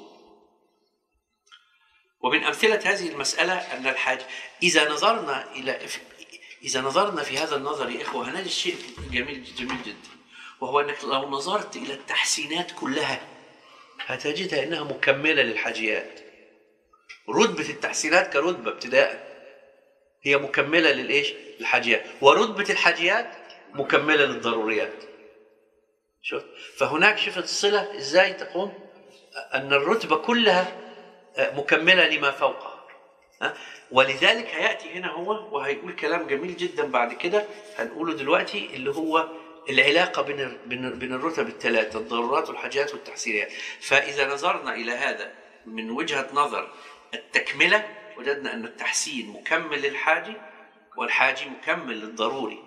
ومن أمثلة هذه المسألة أن الحاج إذا نظرنا إلى إذا نظرنا في هذا النظر يا إخوة هنجد شيء جميل جميل جدا، وهو أنك لو نظرت إلى التحسينات كلها هتجدها أنها مكملة للحاجيات. رتبة التحسينات كرتبة ابتداء هي مكملة للإيش؟ للحاجيات، ورتبة الحاجيات مكملة للضروريات. شوف، فهناك شفت الصلة إزاي تقوم أن الرتبة كلها مكملة لما فوقها. ولذلك هيأتي هنا هو وهيقول كلام جميل جدا بعد كده هنقوله دلوقتي، اللي هو العلاقة بين بين الرتب الثلاثة، الضرورات والحاجات والتحسينات. فإذا نظرنا إلى هذا من وجهة نظر التكملة وجدنا أن التحسين مكمل للحاجي والحاجي مكمل للضروري.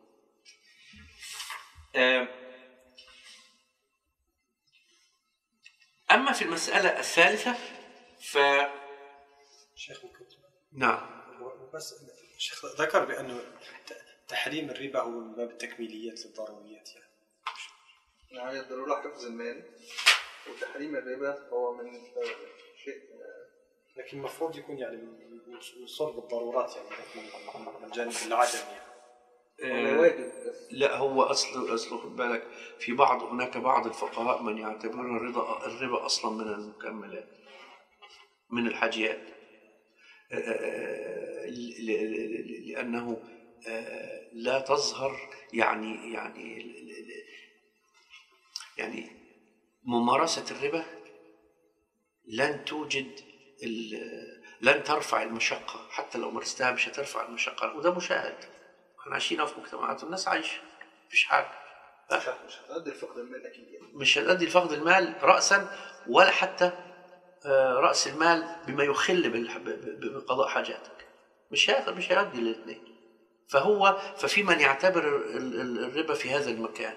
أما في المسألة الثالثة ف شيخ نعم بس الشيخ ذكر بأنه تحريم الربا هو من باب التكميليات للضروريات، يعني يعني الضرورة حفظ المال، وتحريم الربا هو من شيء، لكن المفروض يكون يعني من صلب الضرورات، يعني من الجانب العدمي يعني. آه لا هو أصل أصله خد بالك في بعض هناك بعض الفقهاء من يعتبرون الربا الربا أصلا من المكملات من الحاجيات، آه لأنه آه لا تظهر يعني يعني يعني ممارسة الربا لن توجد لن ترفع المشقة، حتى لو مارستها مش هترفع المشقة، وده مشاهد. احنا عايشين في مجتمعات الناس عايشة مفيش حاجة، مش هتؤدي لفقد المال أكيد يعني. مش هتؤدي لفقد المال رأسا، ولا حتى رأس المال بما يخل بقضاء حاجاتك، مش مش هيؤدي للاثنين. فهو ففي من يعتبر الربا في هذا المكان،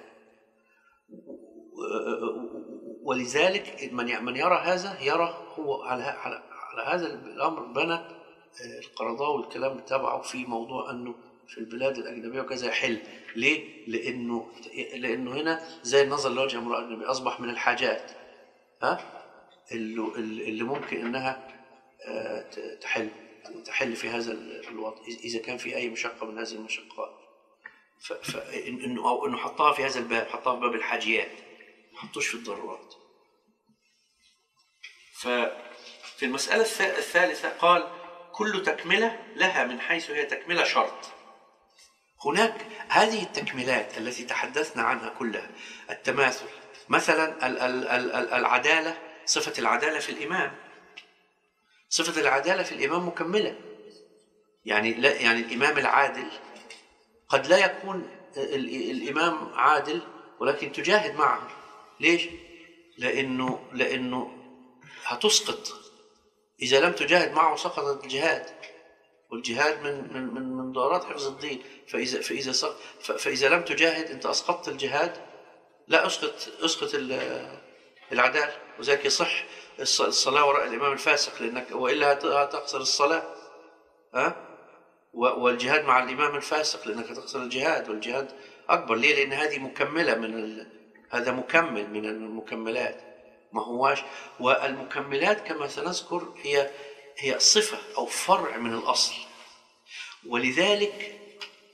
ولذلك من من يرى هذا يرى هو على على على هذا الامر بنى القرضاوي والكلام تبعه في موضوع انه في البلاد الاجنبيه وكذا يحل. ليه؟ لانه لانه هنا زي النظر لوجه امراه اجنبي اصبح من الحاجات ها اللي اللي ممكن انها تحل تحل في هذا الوضع اذا كان في اي مشقه من هذه المشقات. فانه او انه حطها في هذا الباب، حطها في باب الحاجيات، ما حطوش في الضرورات. ففي المساله الثالثه قال كل تكمله لها من حيث هي تكمله شرط. هناك هذه التكملات التي تحدثنا عنها كلها، التماثل مثلا، العداله، صفه العداله في الامام، صفه العداله في الامام مكمله. يعني لا يعني الامام العادل قد لا يكون الامام عادل ولكن تجاهد معه. ليش؟ لانه لانه هتسقط اذا لم تجاهد معه، سقطت الجهاد، والجهاد من من من من ضرورات حفظ الدين. فاذا فاذا فاذا لم تجاهد انت اسقطت الجهاد، لا اسقط اسقط العداله. وذلك يصح الصلاه وراء الامام الفاسق، لانك والا هتقصر الصلاه ها، والجهاد مع الامام الفاسق لانك هتقصر الجهاد، والجهاد اكبر. ليه؟ لان هذه مكمله من ال... هذا مكمل من المكملات، ما هواش. والمكملات كما سنذكر هي هي صفه او فرع من الاصل، ولذلك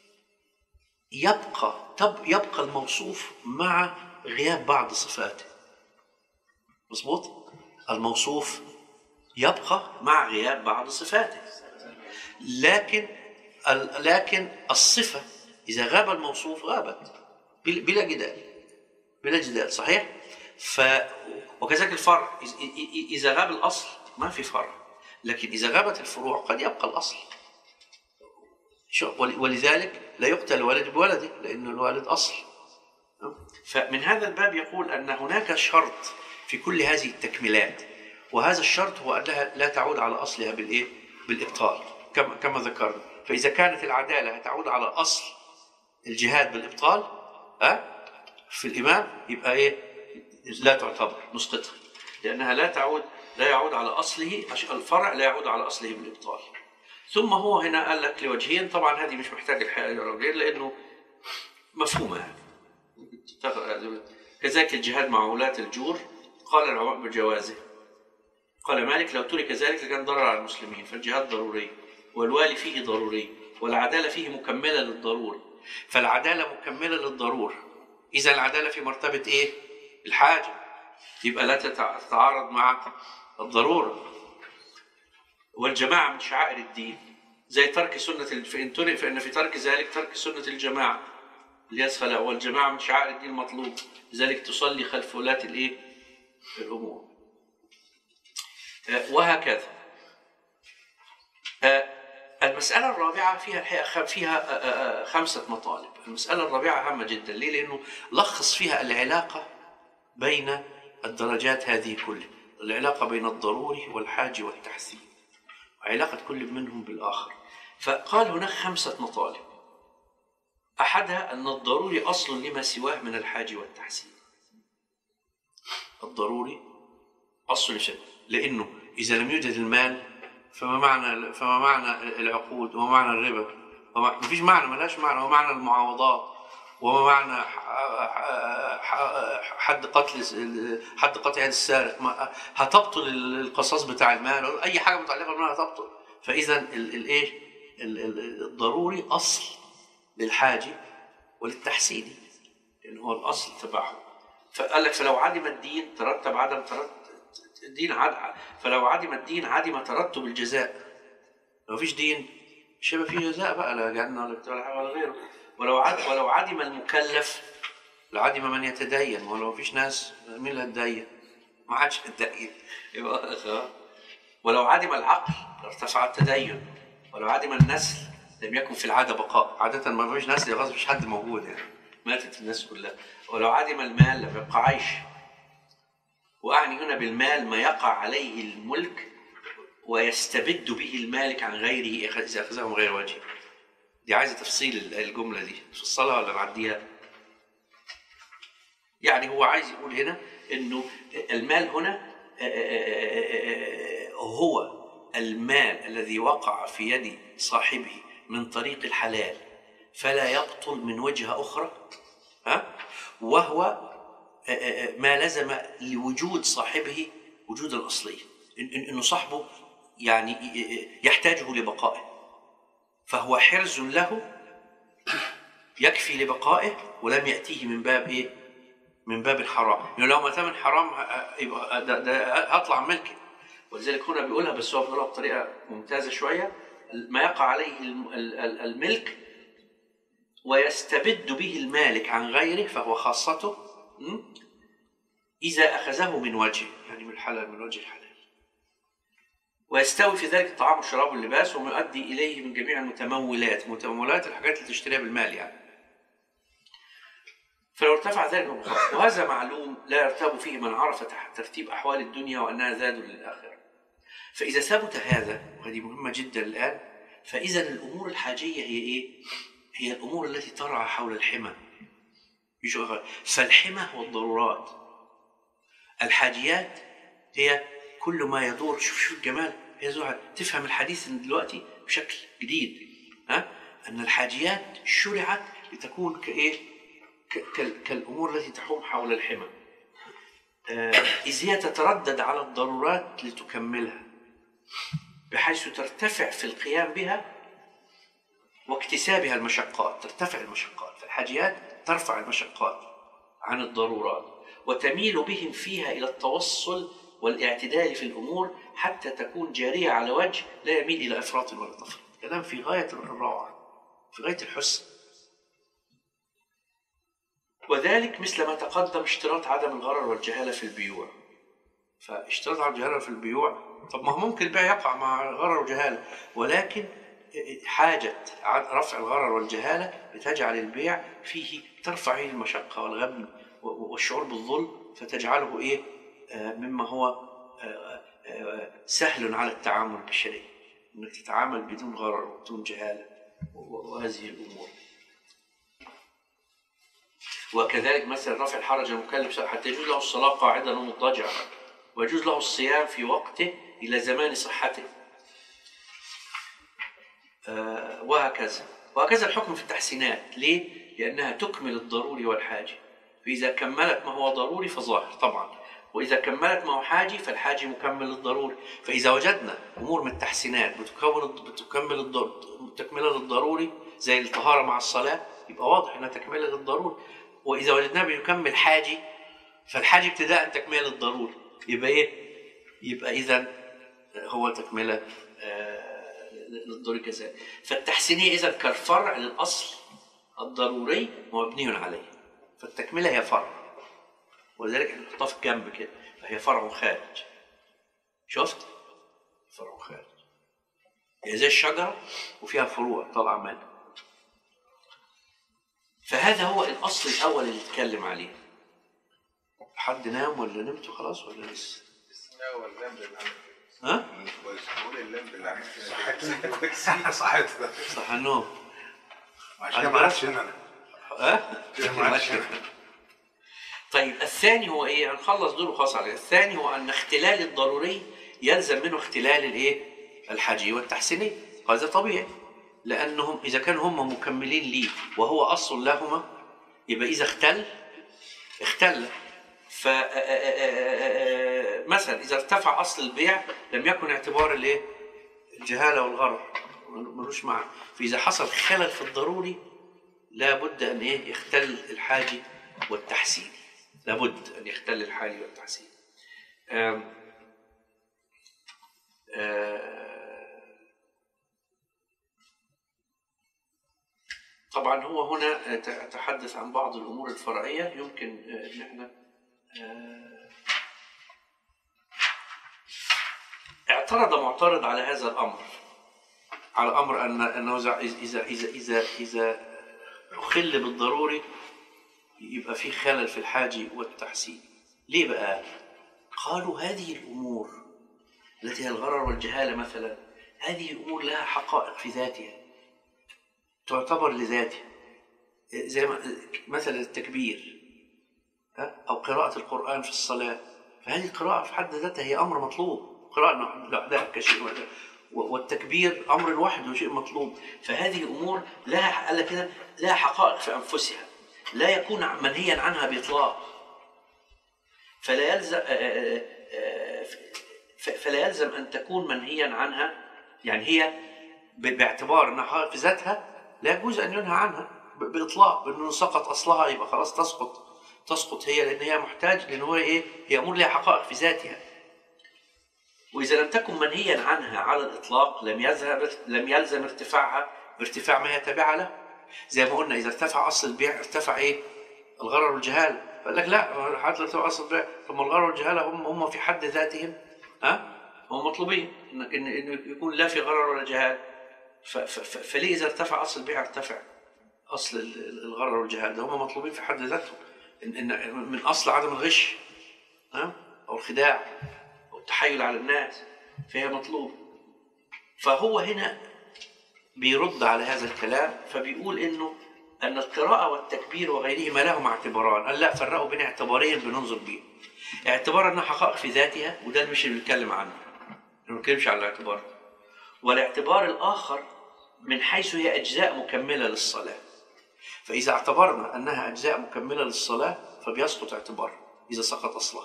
يبقى تب يبقى الموصوف مع غياب بعض صفاته. مظبوط؟ الموصوف يبقى مع غياب بعض صفاته، لكن لكن الصفه اذا غاب الموصوف غابت بلا جدال، بلا جدال. صحيح؟ ف وكذلك الفرع، اذا غاب الاصل ما في فرع، لكن اذا غابت الفروع قد يبقى الاصل. ولذلك لا يقتل الوالد بولده، لأن الوالد أصل. فمن هذا الباب يقول أن هناك شرط في كل هذه التكملات، وهذا الشرط هو أنها لا تعود على أصلها بالإيه؟ بالإبطال كما كما ذكرنا. فإذا كانت العدالة تعود على أصل الجهاد بالإبطال أه؟ في الإمام، يبقى إيه؟ لا تعتبر، نسقطها، لأنها لا تعود لا يعود على أصله، الفرع لا يعود على أصله بالإبطال. ثم هو هنا قال لك لوجهين، طبعا هذه مش محتاج الحقيقة لوجهين لأنه مفهومة. كذلك الجهاد مع ولاة الجور، قال العلماء بجوازه. قال مالك لو ترك ذلك لكان ضرر على المسلمين، فالجهاد ضروري، والوالي فيه ضروري، والعدالة فيه مكملة للضرورة. فالعدالة مكملة للضرورة، إذا العدالة في مرتبة إيه؟ الحاجة، يبقى لا تتعارض مع الضرورة. والجماعة من شعائر الدين، زي ترك سنة فإن ترك فإن في ترك ذلك ترك سنة الجماعة ليسخل، والجماعة من شعائر الدين مطلوب، لذلك تصلي خلف ولاة الإيه؟ الأمور. وهكذا. المسألة الرابعة فيها الحقيقة فيها خمسة مطالب. المسألة الرابعة هامة جدا. ليه؟ لأنه لخص فيها العلاقة بين الدرجات هذه كلها، العلاقة بين الضروري والحاجي والتحسين، علاقة كل منهم بالآخر. فقال هناك خمسة مطالب. أحدها أن الضروري أصل لما سواه من الحاجي والتحسين. الضروري أصل لشيء، لأنه إذا لم يوجد المال فما معنى فما معنى العقود، وما معنى الربا، وما فيش معنى، ملاش معنى، وما معنى المعاوضات، وما معنى حد قتل حد قتل يد السارق، هتبطل القصاص بتاع المال، اي حاجه متعلقه بالمال هتبطل. فاذا الايه الضروري اصل للحاجه وللتحسين، لان هو الاصل تبعه. فقال لك فلو عدم الدين ترتب عدم ترتب الدين عد... فلو عدم الدين عدم ترتب الجزاء. لو فيش دين مش هيبقى فيه جزاء بقى، لا جنه ولا بتاع ولا غيره. ولو عد... ولو عدم المكلف لعدم من يتدين، ولو فيش ناس مين اللي هتدين؟ ما عادش الدقيق يبقى خلاص. ولو عدم العقل ارتفع التدين، ولو عدم النسل لم يكن في العاده بقاء. عاده ما فيش نسل خلاص مفيش حد موجود يعني، ماتت الناس كلها. ولو عدم المال لم يبقى عيش. واعني هنا بالمال ما يقع عليه الملك ويستبد به المالك عن غيره اذا اخذه من غير وجه. دي عايزه تفصيل الجمله دي في الصلاه ولا نعديها؟ يعني هو عايز يقول هنا انه المال هنا هو المال الذي وقع في يد صاحبه من طريق الحلال فلا يبطل من وجهة أخرى، ها؟ وهو ما لزم لوجود صاحبه وجود الأصلي، إنه صاحبه يعني يحتاجه لبقائه، فهو حرز له يكفي لبقائه ولم يأتيه من باب إيه؟ من باب الحرام. يعني لو ما ثمن حرام يبقى ده, ده هطلع ملكي. ولذلك هنا بيقولها بس هو بيقولها بطريقه ممتازه شويه، ما يقع عليه الملك ويستبد به المالك عن غيره فهو خاصته اذا اخذه من وجه، يعني من الحلال، من وجه الحلال. ويستوي في ذلك الطعام والشراب واللباس وما يؤدي اليه من جميع المتمولات. متمولات الحاجات اللي تشتريها بالمال يعني. فلو ارتفع ذلك بخاص، وهذا معلوم لا يرتاب فيه من عرف ترتيب أحوال الدنيا وأنها زاد للآخرة. فإذا ثبت هذا، وهذه مهمة جدا الآن، فإذا الأمور الحاجية هي إيه؟ هي الأمور التي ترعى حول الحمى. فالحمى هو الضرورات. الحاجيات هي كل ما يدور. شوف شوف الجمال، هي زوجة تفهم الحديث دلوقتي بشكل جديد، ها؟ أن الحاجيات شرعت لتكون كإيه؟ كالأمور التي تحوم حول الحمى، إذ هي تتردد على الضرورات لتكملها بحيث ترتفع في القيام بها واكتسابها المشقات. ترتفع المشقات، فالحاجيات ترفع المشقات عن الضرورات وتميل بهم فيها إلى التوصل والاعتدال في الأمور حتى تكون جارية على وجه لا يميل إلى إفراط ولا تفريط. كلام في غاية الروعة، في غاية الحسن. وذلك مثل ما تقدم اشتراط عدم الغرر والجهالة في البيوع. فاشتراط عدم الجهالة في البيوع، طب ما هو ممكن البيع يقع مع غرر وجهالة، ولكن حاجة رفع الغرر والجهالة بتجعل البيع فيه ترفع المشقة والغبن والشعور بالظلم، فتجعله إيه؟ مما هو سهل على التعامل بالشريك، إنك تتعامل بدون غرر وبدون جهالة وهذه الأمور. وكذلك مثلا رفع الحرج المكلف حتى يجوز له الصلاة قاعدا ومضطجعا، ويجوز له الصيام في وقته إلى زمان صحته، آه وهكذا. وهكذا الحكم في التحسينات. ليه؟ لأنها تكمل الضروري والحاجي. فإذا كملت ما هو ضروري فظاهر طبعا، وإذا كملت ما هو حاجي فالحاجي مكمل للضروري. فإذا وجدنا أمور من التحسينات بتكون بتكمل تكملة للضروري زي الطهارة مع الصلاة، يبقى واضح أنها تكملة للضروري. وإذا وجدناه بيكمل حاجي فالحاجي ابتداء تكملة للضروري، يبقى إيه؟ يبقى إذن هو تكملة آه للضروري كذلك. فالتحسينية إذن كالفرع للأصل الضروري مبني عليه، فالتكملة هي فرع، ولذلك نحطها في الجنب كده، فهي فرع خارج. شفت؟ فرع خارج هي زي الشجرة وفيها فروع طالعة منها. فهذا هو الأصل الأول اللي نتكلم عليه. حد نام ولا نمتوا خلاص ولا لسه؟ هو اللمب اللي عمل ها؟ كويس، قول اللمب اللي عمل صحيت صحيت صح النوم. عشان ما عرفتش انا. ها؟ طيب الثاني هو ايه؟ هنخلص دول وخلاص عليه. الثاني هو ان اختلال الضروري يلزم منه اختلال الايه؟ الحاجي والتحسيني. هذا طبيعي، لانهم اذا كانوا هم مكملين ليه وهو اصل لهما، يبقى اذا اختل اختل. ف مثلا اذا ارتفع اصل البيع لم يكن اعتبار الايه؟ الجهاله والغرر ملوش معنى. فاذا حصل خلل في الضروري لابد ان ايه؟ يختل الحاجي والتحسين. لابد ان يختل الحاجي والتحسين. آم آم طبعا هو هنا تحدث عن بعض الامور الفرعيه يمكن ان احنا اعترض معترض على هذا الأمر، على أمر أن أنه إذا إذا إذا إذا, إذا أخل بالضروري يبقى في خلل في الحاجة والتحسين. ليه بقى؟ قالوا هذه الأمور التي هي الغرر والجهالة مثلا، هذه أمور لها حقائق في ذاتها تعتبر لذاتها، زي مثلا التكبير أو قراءة القرآن في الصلاة، فهذه القراءة في حد ذاتها هي أمر مطلوب، قراءة لوحدها كشيء، والتكبير أمر واحد وشيء مطلوب. فهذه أمور لها قال كده لها حقائق في أنفسها لا يكون منهيا عنها بإطلاق، فلا يلزم فلا يلزم أن تكون منهيا عنها، يعني هي باعتبار أنها في ذاتها لا يجوز أن ينهى عنها بإطلاق، بأنه سقط أصلها يبقى خلاص تسقط تسقط هي، لأن هي محتاج، لأن هو إيه، هي أمور لها حقائق في ذاتها. وإذا لم تكن منهيا عنها على الإطلاق لم يذهب لم يلزم ارتفاعها بارتفاع ما هي تابعة له. زي ما قلنا إذا ارتفع أصل البيع ارتفع إيه؟ الغرر والجهالة. فقال لك لا، حتى لو ارتفع أصل البيع، ثم الغرر والجهالة هم هم في حد ذاتهم ها هم مطلوبين، إنك إن إنه يكون لا في غرر ولا جهالة. فليه إذا ارتفع أصل البيع ارتفع أصل الغرر والجهالة؟ ده هم مطلوبين في حد ذاتهم، إن إن من أصل عدم الغش ها أو الخداع أو التحايل على الناس، فهي مطلوب. فهو هنا بيرد على هذا الكلام، فبيقول إنه أن القراءة والتكبير وغيرهما لهما اعتباران. قال لا، فرقوا بين اعتبارين بننظر بيهم. اعتبار أنها حقائق في ذاتها، وده مش اللي بنتكلم عنه، ما بنتكلمش على الاعتبار. والاعتبار الآخر من حيث هي أجزاء مكملة للصلاة. فإذا اعتبرنا أنها أجزاء مكملة للصلاة فبيسقط اعتبار إذا سقط أصلها،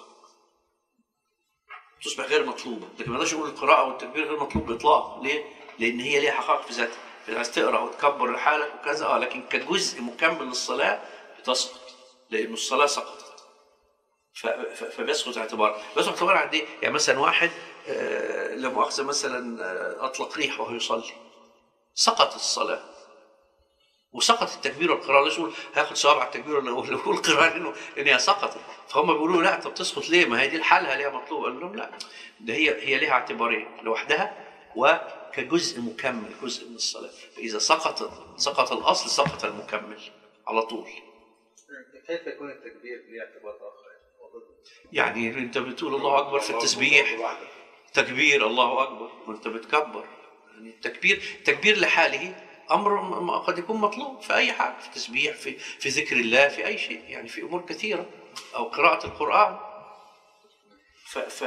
تصبح غير مطلوبة. لكن ما نقدرش نقول القراءة والتكبير غير مطلوب بإطلاق. ليه؟ لأن هي ليها حقائق في ذاتها، عايز تقرأ وتكبر لحالك وكذا اه لكن كجزء مكمل للصلاة بتسقط، لأنه الصلاة سقطت. فبيسقط اعتبار. بيسقط اعتبار عند ايه؟ يعني مثلا واحد آه لا مؤاخذة مثلا آه أطلق ريح وهو يصلي، سقط الصلاة وسقط التكبير والقراءة. ليش يقول هياخد ثواب على التكبير ولا القراءة؟ لأنه لأنها سقطت. فهم بيقولوا لا، طب تسقط ليه؟ ما هي دي الحالها ليها مطلوب. قال لهم لا، ده هي هي ليها اعتبارين، لوحدها وكجزء مكمل، جزء من الصلاة. فإذا سقط سقط الأصل سقط المكمل على طول. كيف يكون التكبير ليه اعتبار آخر؟ يعني أنت بتقول الله أكبر في التسبيح، تكبير الله أكبر وأنت بتكبر. يعني التكبير تكبير لحاله أمر قد يكون مطلوب في أي حاجة، في تسبيح، في في ذكر الله، في أي شيء، يعني في أمور كثيرة، أو قراءة القرآن. ف ف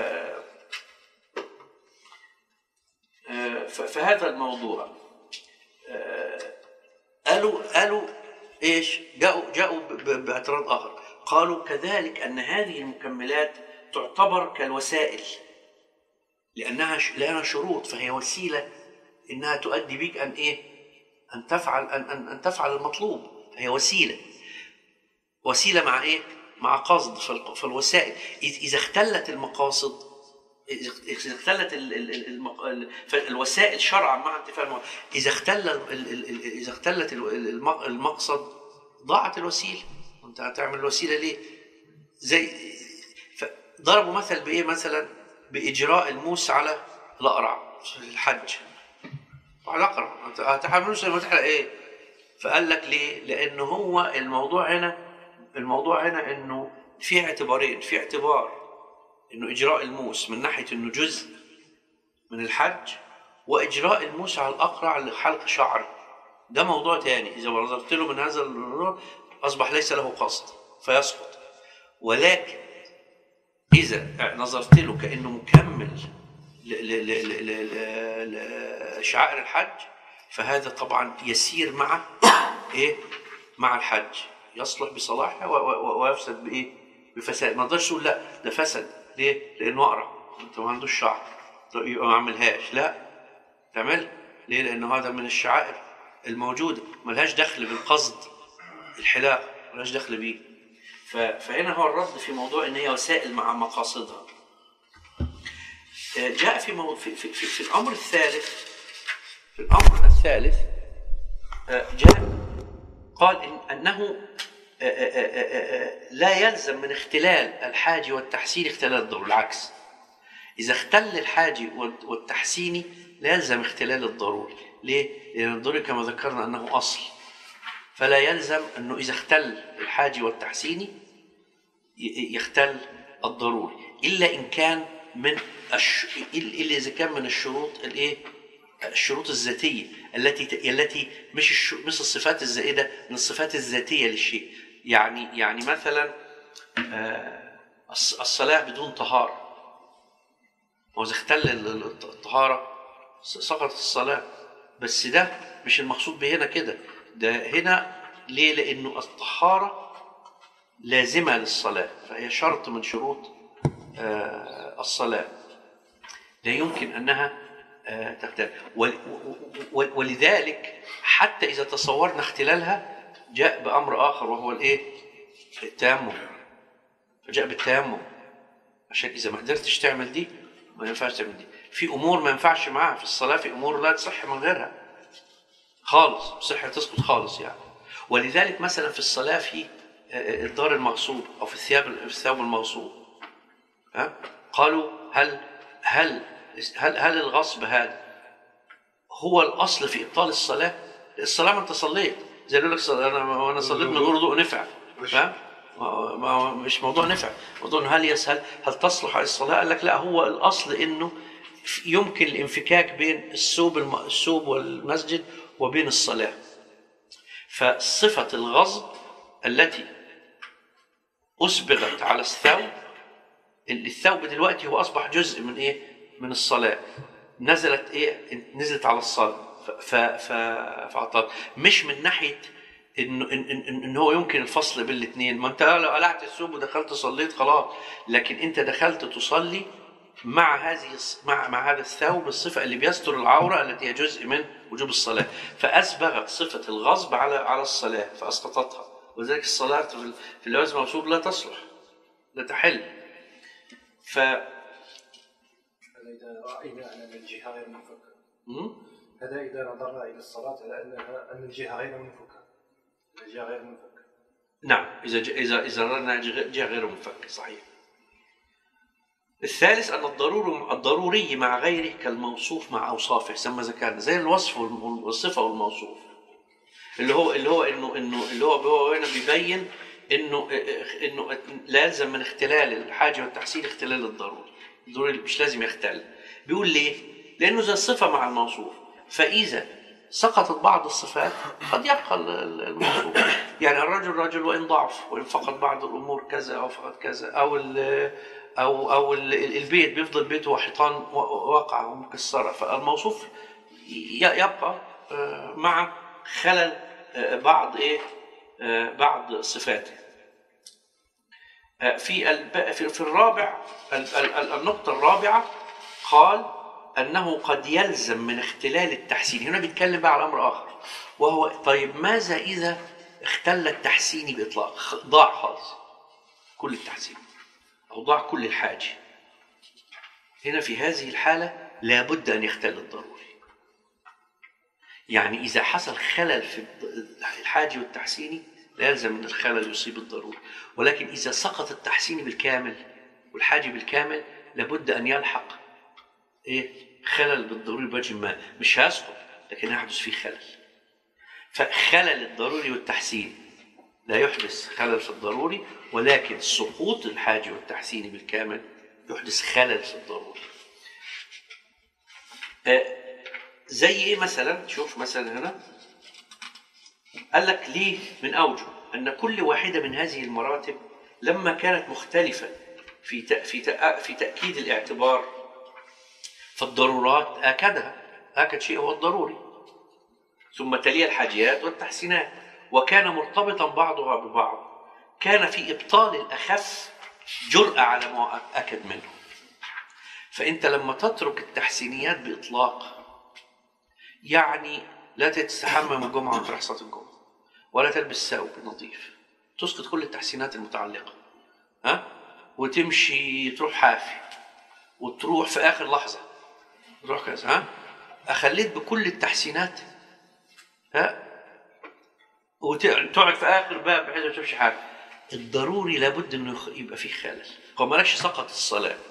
فهذا الموضوع قالوا قالوا ايش؟ جاءوا جاءوا باعتراض اخر، قالوا كذلك ان هذه المكملات تعتبر كالوسائل، لانها لها شروط، فهي وسيله انها تؤدي بك ان ايه؟ ان تفعل ان ان, أن تفعل المطلوب. فهي وسيله وسيله مع ايه؟ مع قصد. فالوسائل اذا اختلت المقاصد، إذا اختلت الوسائل شرعا مع انتفاء المقصد، إذا اختل إذا اختلت المقصد ضاعت الوسيلة. أنت هتعمل الوسيلة ليه؟ زي ضربوا مثل بإيه؟ مثلا بإجراء الموس على الأقرع في الحج، على الأقرع هتعملوش لما تحرق إيه؟ فقال لك ليه؟ لأنه هو الموضوع هنا الموضوع هنا إنه في اعتبارين. في اعتبار إنه إجراء الموس من ناحية إنه جزء من الحج، وإجراء الموس على الأقرع لحلق شعره ده موضوع تاني. إذا نظرت له من هذا الموضوع أصبح ليس له قصد فيسقط. ولكن إذا نظرت له كأنه مكمل لشعائر الحج فهذا طبعا يسير مع إيه؟ مع الحج، يصلح بصلاحه ويفسد بإيه؟ بفساد. ما نقدرش نقول لا ده فسد. ليه؟ لأنه أقرع، أنت ما عندوش شعر يبقى ما عملهاش. لا، تعمل. ليه؟ لأنه هذا من الشعائر الموجودة، ملهاش دخل بالقصد الحلاق، ملهاش دخل بيه. فهنا هو الرد في موضوع إن هي وسائل مع مقاصدها. جاء في, مو... في, في, في, في الأمر الثالث في الأمر الثالث جاء قال إن أنه لا يلزم من اختلال الحاجة والتحسين اختلال الضرورة. العكس، إذا اختل الحاجي والتحسيني لا يلزم اختلال الضروري. ليه؟ لأن الضروري كما ذكرنا أنه أصل، فلا يلزم أنه إذا اختل الحاجي والتحسيني يختل الضروري، إلا إن كان من الش... إلا إذا كان من الشروط الإيه؟ الشروط الذاتية التي التي مش الش... مش الصفات الزائدة، من الصفات الذاتية للشيء. يعني يعني مثلا آه الصلاة بدون طهارة، وإذا اختل الطهارة سقطت الصلاة، بس ده مش المقصود به هنا كده، ده هنا ليه؟ لأنه الطهارة لازمة للصلاة، فهي شرط من شروط آه الصلاة، لا يمكن أنها آه تختل. ولذلك حتى إذا تصورنا اختلالها جاء بأمر آخر وهو الإيه؟ التيمم. فجاء بالتيمم عشان إذا ما قدرتش تعمل دي ما ينفعش تعمل دي. في أمور ما ينفعش معها في الصلاة، في أمور لا تصح من غيرها خالص، صحة تسقط خالص يعني. ولذلك مثلا في الصلاة في الدار المغصوب أو في الثياب الثوب المغصوب، ها قالوا هل هل هل هل الغصب هذا هو الأصل في إبطال الصلاة؟ الصلاة ما أنت صليت، زي يقول لك أنا وأنا صليت من غير وضوء نفع، فاهم؟ مش موضوع نفع، موضوع هل يسهل هل تصلح على الصلاة؟ قال لك لا، هو الأصل إنه يمكن الانفكاك بين الثوب الثوب والمسجد وبين الصلاة. فصفة الغصب التي أسبغت على الثوب، الثوب دلوقتي هو أصبح جزء من إيه؟ من الصلاة، نزلت إيه؟ نزلت على الصلاة، فعطل مش من ناحية إنه إن, إن, إن هو يمكن الفصل بين الاثنين. ما أنت لو قلعت الثوب ودخلت صليت خلاص، لكن أنت دخلت تصلي مع هذه مع مع هذا الثوب الصفة اللي بيستر العورة التي هي جزء من وجوب الصلاة، فأسبغت صفة الغصب على على الصلاة فأسقطتها. وذلك الصلاة في اللوازم الموصوب لا تصلح، لا تحل. ف إذا رأينا أن الجهة غير منفكة، هذا إذا نظرنا إلى الصلاة على أنها أن الجهة غير منفكة، الجهة غير منفكة. نعم، إذا إذا إذا رأينا جهة غير منفكة صحيح. الثالث أن الضروري الضروري مع غيره كالموصوف مع أوصافه، سمى ذكرنا زي الوصف والصفة والموصوف، اللي هو اللي هو إنه إنه اللي هو هو هنا بيبين إنه إنه لا يلزم من اختلال الحاجة والتحسين اختلال الضروري، الضروري مش لازم يختل. بيقول ليه؟ لأنه زي الصفة مع الموصوف، فإذا سقطت بعض الصفات قد يبقى الموصوف. يعني الرجل رجل وإن ضعف، وإن فقد بعض الأمور كذا أو فقد كذا، أو أو أو البيت بيفضل بيته وحيطان واقعة ومكسرة، فالموصوف يبقى مع خلل بعض إيه بعض صفاته. في في الرابع النقطة الرابعة قال أنه قد يلزم من اختلال التحسين. هنا بيتكلم بقى على أمر آخر، وهو طيب ماذا إذا اختل التحسيني بإطلاق، ضاع خالص كل التحسين أو ضاع كل الحاجة؟ هنا في هذه الحالة لابد أن يختل الضروري. يعني إذا حصل خلل في الحاجة والتحسيني لا يلزم أن الخلل يصيب الضروري، ولكن إذا سقط التحسيني بالكامل والحاجة بالكامل لابد أن يلحق إيه؟ خلل بالضروري بوجه ما، مش هيسقط لكن يحدث فيه خلل. فخلل الضروري والتحسين لا يحدث خلل في الضروري، ولكن سقوط الحاجة والتحسين بالكامل يحدث خلل في الضروري. آه زي ايه مثلا؟ شوف مثلا هنا قال لك ليه من اوجه ان كل واحدة من هذه المراتب لما كانت مختلفة في في في تأكيد الاعتبار فالضرورات آكدها، آكد شيء هو الضروري، ثم تلي الحاجيات والتحسينات، وكان مرتبطا بعضها ببعض، كان في إبطال الأخف جرأة على ما أكد منه. فأنت لما تترك التحسينيات بإطلاق، يعني لا تستحمى من الجمعة وتروح صلاة الجمعة، ولا تلبس ثوب نظيف، تسقط كل التحسينات المتعلقة، ها؟ وتمشي تروح حافي وتروح في آخر لحظة تروح كذا، ها؟ أخليت بكل التحسينات، ها؟ وتقعد في آخر باب بحيث ما تشوفش حاجة. الضروري لابد إنه يبقى فيه خلل. هو مالكش سقط الصلاة،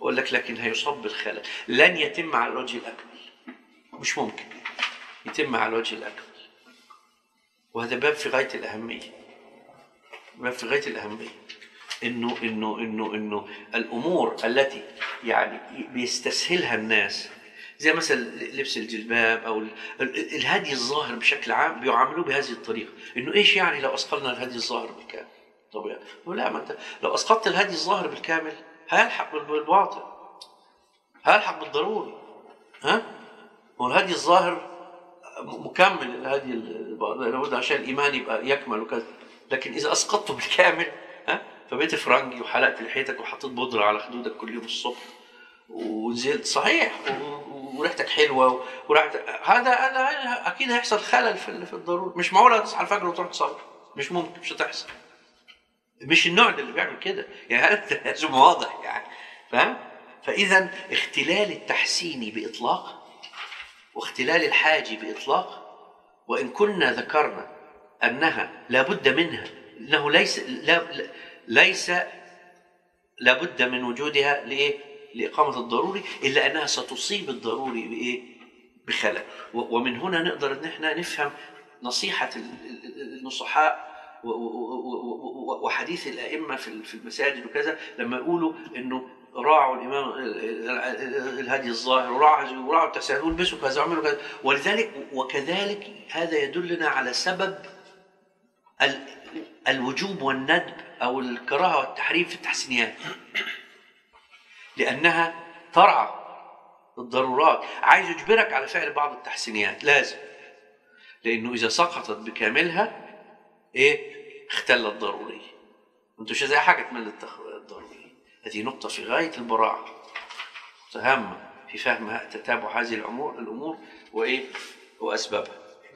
أقول لك لكن هيصاب بالخلل، لن يتم على الوجه الأكمل، مش ممكن يتم على الوجه الأكمل. وهذا باب في غاية الأهمية، باب في غاية الأهمية. إنه إنه إنه إنه الأمور التي يعني بيستسهلها الناس، زي مثلا لبس الجلباب أو الهدي الظاهر بشكل عام، بيعاملوه بهذه الطريقة. إنه إيش يعني لو أسقطنا الهدي الظاهر بالكامل؟ طب يعني لا، ما أنت لو أسقطت الهدي الظاهر بالكامل هيلحق بالباطل، هيلحق بالضروري. ها؟ والهدي الظاهر مكمل الهدي الباطل عشان الإيمان يبقى يكمل وكذا. لكن إذا أسقطته بالكامل، ها؟ فبقيت فرنجي وحلقت لحيتك وحطيت بودرة على خدودك كل يوم الصبح ونزلت صحيح وريحتك حلوه وريحتك، هذا هذا اكيد هيحصل خلل في في الضروري. مش معقوله تصحى الفجر وتروح تصلي، مش ممكن، مش هتحصل. مش النوع ده اللي بيعمل كده يعني، هذا لازم واضح يعني، فاهم؟ فاذا اختلال التحسيني باطلاق واختلال الحاجي باطلاق، وان كنا ذكرنا انها لا بد منها، انه ليس لا ليس لا بد من وجودها لايه؟ لإقامة الضروري، إلا أنها ستصيب الضروري بإيه؟ بخلل. ومن هنا نقدر إن إحنا نفهم نصيحة النصحاء وحديث الأئمة في المساجد وكذا، لما يقولوا إنه راعوا الإمام الهدي الظاهر وراعوا وراعوا التحسين والبسوا كذا وعملوا كذا. ولذلك وكذلك هذا يدلنا على سبب الوجوب والندب أو الكراهة والتحريم في التحسينيات، لأنها ترعى الضرورات. عايز يجبرك على فعل بعض التحسينيات، لازم، لأنه إذا سقطت بكاملها إيه؟ اختل الضروري. أنتوا مش زي حاجة تمل الضروري. هذه نقطة في غاية البراعة، هامة في فهم تتابع هذه الأمور الأمور وإيه؟ وأسبابها.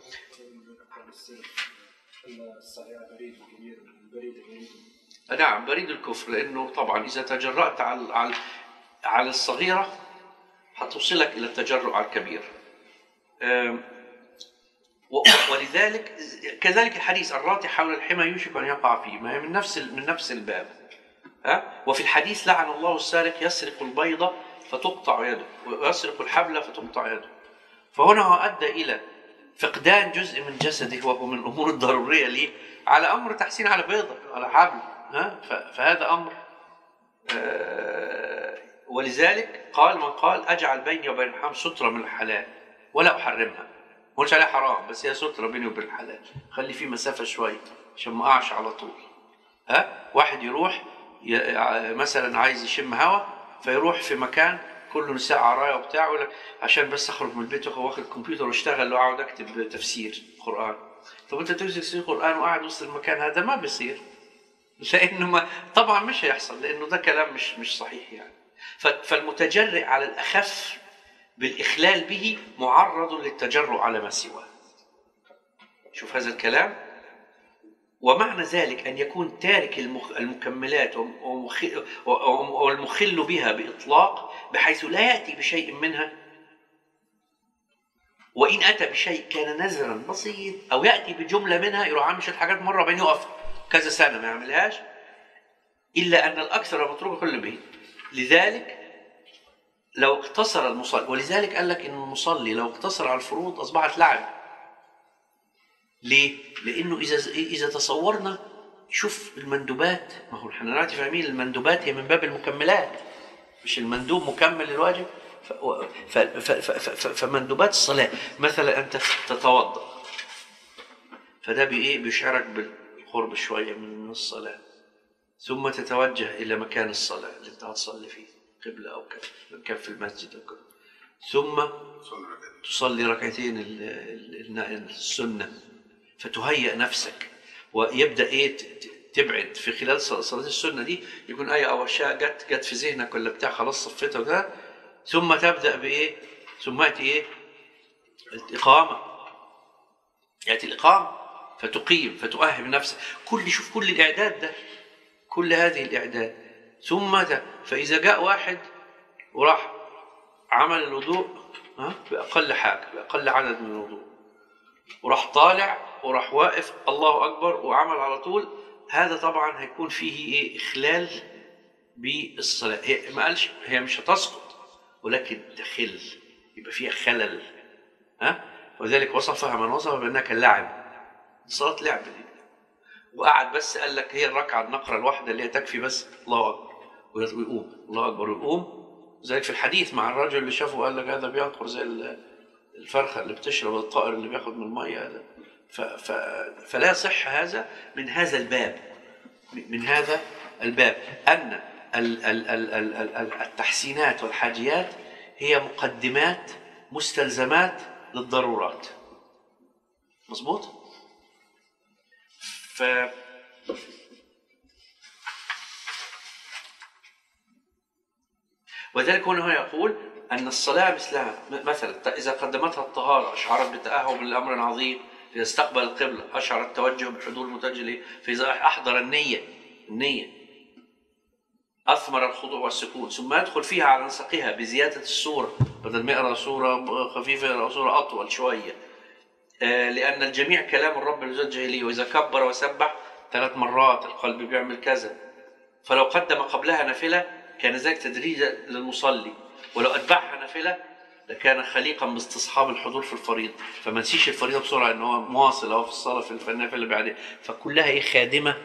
نعم، بريد الكفر، لأنه طبعا إذا تجرأت على على على الصغيرة هتوصلك إلى التجرؤ على الكبير. ولذلك كذلك الحديث الراتي حول الحمى يوشك أن يقع فيه، ما هي من نفس من نفس الباب. ها؟ وفي الحديث لعن الله السارق يسرق البيضة فتقطع يده ويسرق الحبل فتقطع يده. فهنا هو أدى إلى فقدان جزء من جسده وهو من الأمور الضرورية ليه على أمر تحسين على بيضة على حبل. ها؟ فهذا أمر. آه ولذلك قال من قال أجعل بيني وبين الحرام سترة من الحلال ولا أحرمها، ما قلتش عليها حرام بس هي سترة بيني وبين الحلال، خلي فيه مسافة شوية عشان ما أقعش على طول. ها؟ واحد يروح مثلا عايز يشم هوا فيروح في مكان كله نساء عرايا وبتاع، يقول لك عشان بس أخرج من البيت واخد الكمبيوتر واشتغل وأقعد أكتب تفسير قرآن. طب أنت تمسك تفسير قرآن وقاعد وسط المكان هذا؟ ما بيصير، لأنه ما طبعا مش هيحصل، لأنه ده كلام مش مش صحيح يعني. فالمتجرئ على الأخف بالإخلال به معرض للتجرؤ على ما سواه. شوف هذا الكلام. ومعنى ذلك أن يكون تارك المكملات والمخل بها بإطلاق، بحيث لا يأتي بشيء منها، وإن أتى بشيء كان نذرا بسيط أو يأتي بجملة منها، يروح عامل شوية حاجات مرة بين يقف كذا سنة ما يعملهاش، إلا أن الأكثر متروك كل به. لذلك لو اقتصر المصلي، ولذلك قال لك إن المصلي لو اقتصر على الفروض أصبحت لعنة. ليه؟ لأنه إذا إذا تصورنا، شوف المندوبات، ما هو احنا دلوقتي فاهمين المندوبات هي من باب المكملات، مش المندوب مكمل للواجب. فمندوبات الصلاة مثلا أنت تتوضأ، فده بإيه؟ بيشعرك بالقرب شوية من الصلاة، ثم تتوجه إلى مكان الصلاة اللي أنت هتصلي فيه، قبلة أو كذا، كان في المسجد أو كذا، ثم تصلي ركعتين السنة، فتهيئ نفسك ويبدأ إيه تبعد في خلال صلاة السنة دي، يكون آية أو أشياء جت جت في ذهنك ولا بتاع خلاص صفتها وكذا، ثم تبدأ بإيه؟ ثم يأتي إيه؟ الإقامة، يأتي الإقامة فتقيم فتؤهب نفسك. كل شوف كل الإعداد ده، كل هذه الإعداد. ثم ده فإذا جاء واحد وراح عمل الوضوء ها بأقل حاجة، بأقل عدد من الوضوء، وراح طالع وراح واقف الله أكبر وعمل على طول، هذا طبعا هيكون فيه إيه؟ إخلال بالصلاة. هي ما قالش هي مش هتسقط، ولكن تخل، يبقى فيها خلل. ها؟ وذلك وصفها من وصف بأنها كاللعب، الصلاة لعب دي. وقعد بس قال لك هي الركعة النقرة الواحدة اللي هي تكفي بس، الله أكبر ويقوم، الله أكبر ويقوم. ذلك في الحديث مع الرجل اللي شافه قال لك هذا بينقر زي الفرخة اللي بتشرب، الطائر اللي بياخد من المية هذا. فلا يصح هذا من هذا الباب، من هذا الباب أن التحسينات والحاجيات هي مقدمات مستلزمات للضرورات. مظبوط؟ ف وذلك هنا يقول أن الصلاة مثلها، مثلا إذا قدمتها الطهارة أشعرت بتأهب لأمر عظيم، إذا استقبل القبلة أشعر التوجه بحضور المتوجه ليه، فإذا أحضر النية النية أثمر الخضوع والسكون، ثم يدخل فيها على نسقها بزيادة السورة، بدل ما يقرأ سورة خفيفة يقرأ سورة أطول شوية، آه لأن الجميع كلام الرب المتوجه إليه. وإذا كبر وسبح ثلاث مرات القلب بيعمل كذا. فلو قدم قبلها نافلة كان ذلك تدريجا للمصلي، ولو أتبعها نافلة لكان خليقا باستصحاب الحضور في الفريضة، فما نسيش الفريضة بسرعة إن هو مواصل أو في الصلاة في النافلة اللي بعدين، فكلها إيه خادمة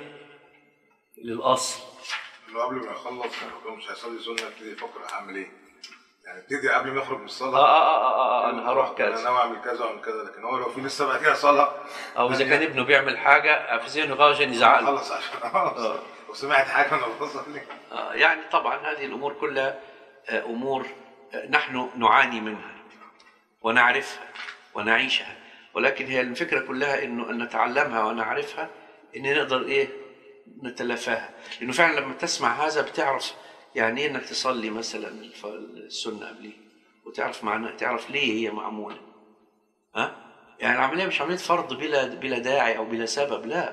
للأصل. لو قبل ما يخلص هو مش هيصلي سنة يبتدي يفكر أعمل إيه؟ يعني ابتدي قبل ما يخرج من الصلاة آه آه آه آه أنا هروح كذا، أنا ناوي أعمل كذا وأعمل كذا، لكن هو لو في لسه بعد كده صلاة أو إذا كان ابنه بيعمل حاجة في ذهنه غاوي عشان يزعله خلص عشان آه وسمعت حاجة أنا بتصلي آه يعني طبعا هذه الأمور كلها أمور نحن نعاني منها ونعرفها ونعيشها، ولكن هي الفكرة كلها إنه أن نتعلمها ونعرفها إن نقدر إيه نتلافاها. لأنه فعلا لما تسمع هذا بتعرف يعني إيه إنك تصلي مثلا السنة قبليه، وتعرف معنى، تعرف ليه هي معمولة. ها؟ يعني العملية مش عملية فرض بلا بلا داعي أو بلا سبب، لا.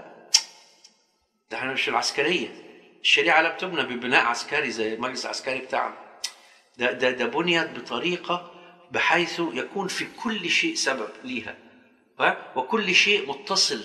ده احنا مش العسكرية، الشريعة لا بتبنى ببناء عسكري زي المجلس العسكري بتاعنا. ده ده ده بنيت بطريقة بحيث يكون في كل شيء سبب ليها، ها؟ وكل شيء متصل.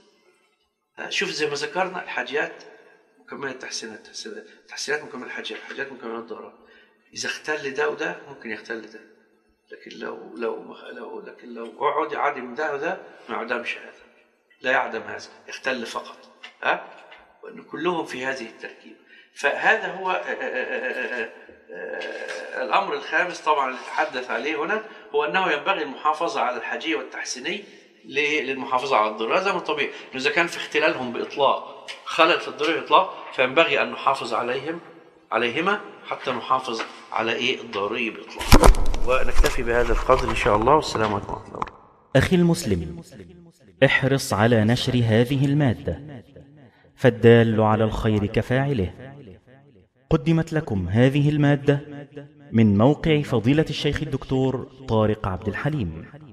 شوف زي ما ذكرنا الحاجيات مكملة التحسينات، التحسينات مكملة الحاجيات، الحاجيات مكملة الضرورات. إذا اختل ده وده ممكن يختل ده، لكن لو لو لو لكن لو قعد يعدم ده وده ما يعدمش هذا، لا يعدم هذا، يختل فقط. ها؟ وأن كلهم في هذه التركيبة. فهذا هو آآ آآ آآ الأمر الخامس طبعا اللي تحدث عليه هنا، هو أنه ينبغي المحافظة على الحاجية والتحسيني للمحافظة على الضرورة. هذا من طبيعي، إذا كان في اختلالهم بإطلاق خلل في الضرورة بإطلاق فينبغي أن نحافظ عليهم عليهما حتى نحافظ على إيه الضروري بإطلاق. ونكتفي بهذا القدر إن شاء الله، والسلام عليكم ورحمة الله. أخي المسلم، احرص على نشر هذه المادة، فالدال على الخير كفاعله. قدمت لكم هذه المادة من موقع فضيلة الشيخ الدكتور طارق عبد الحليم.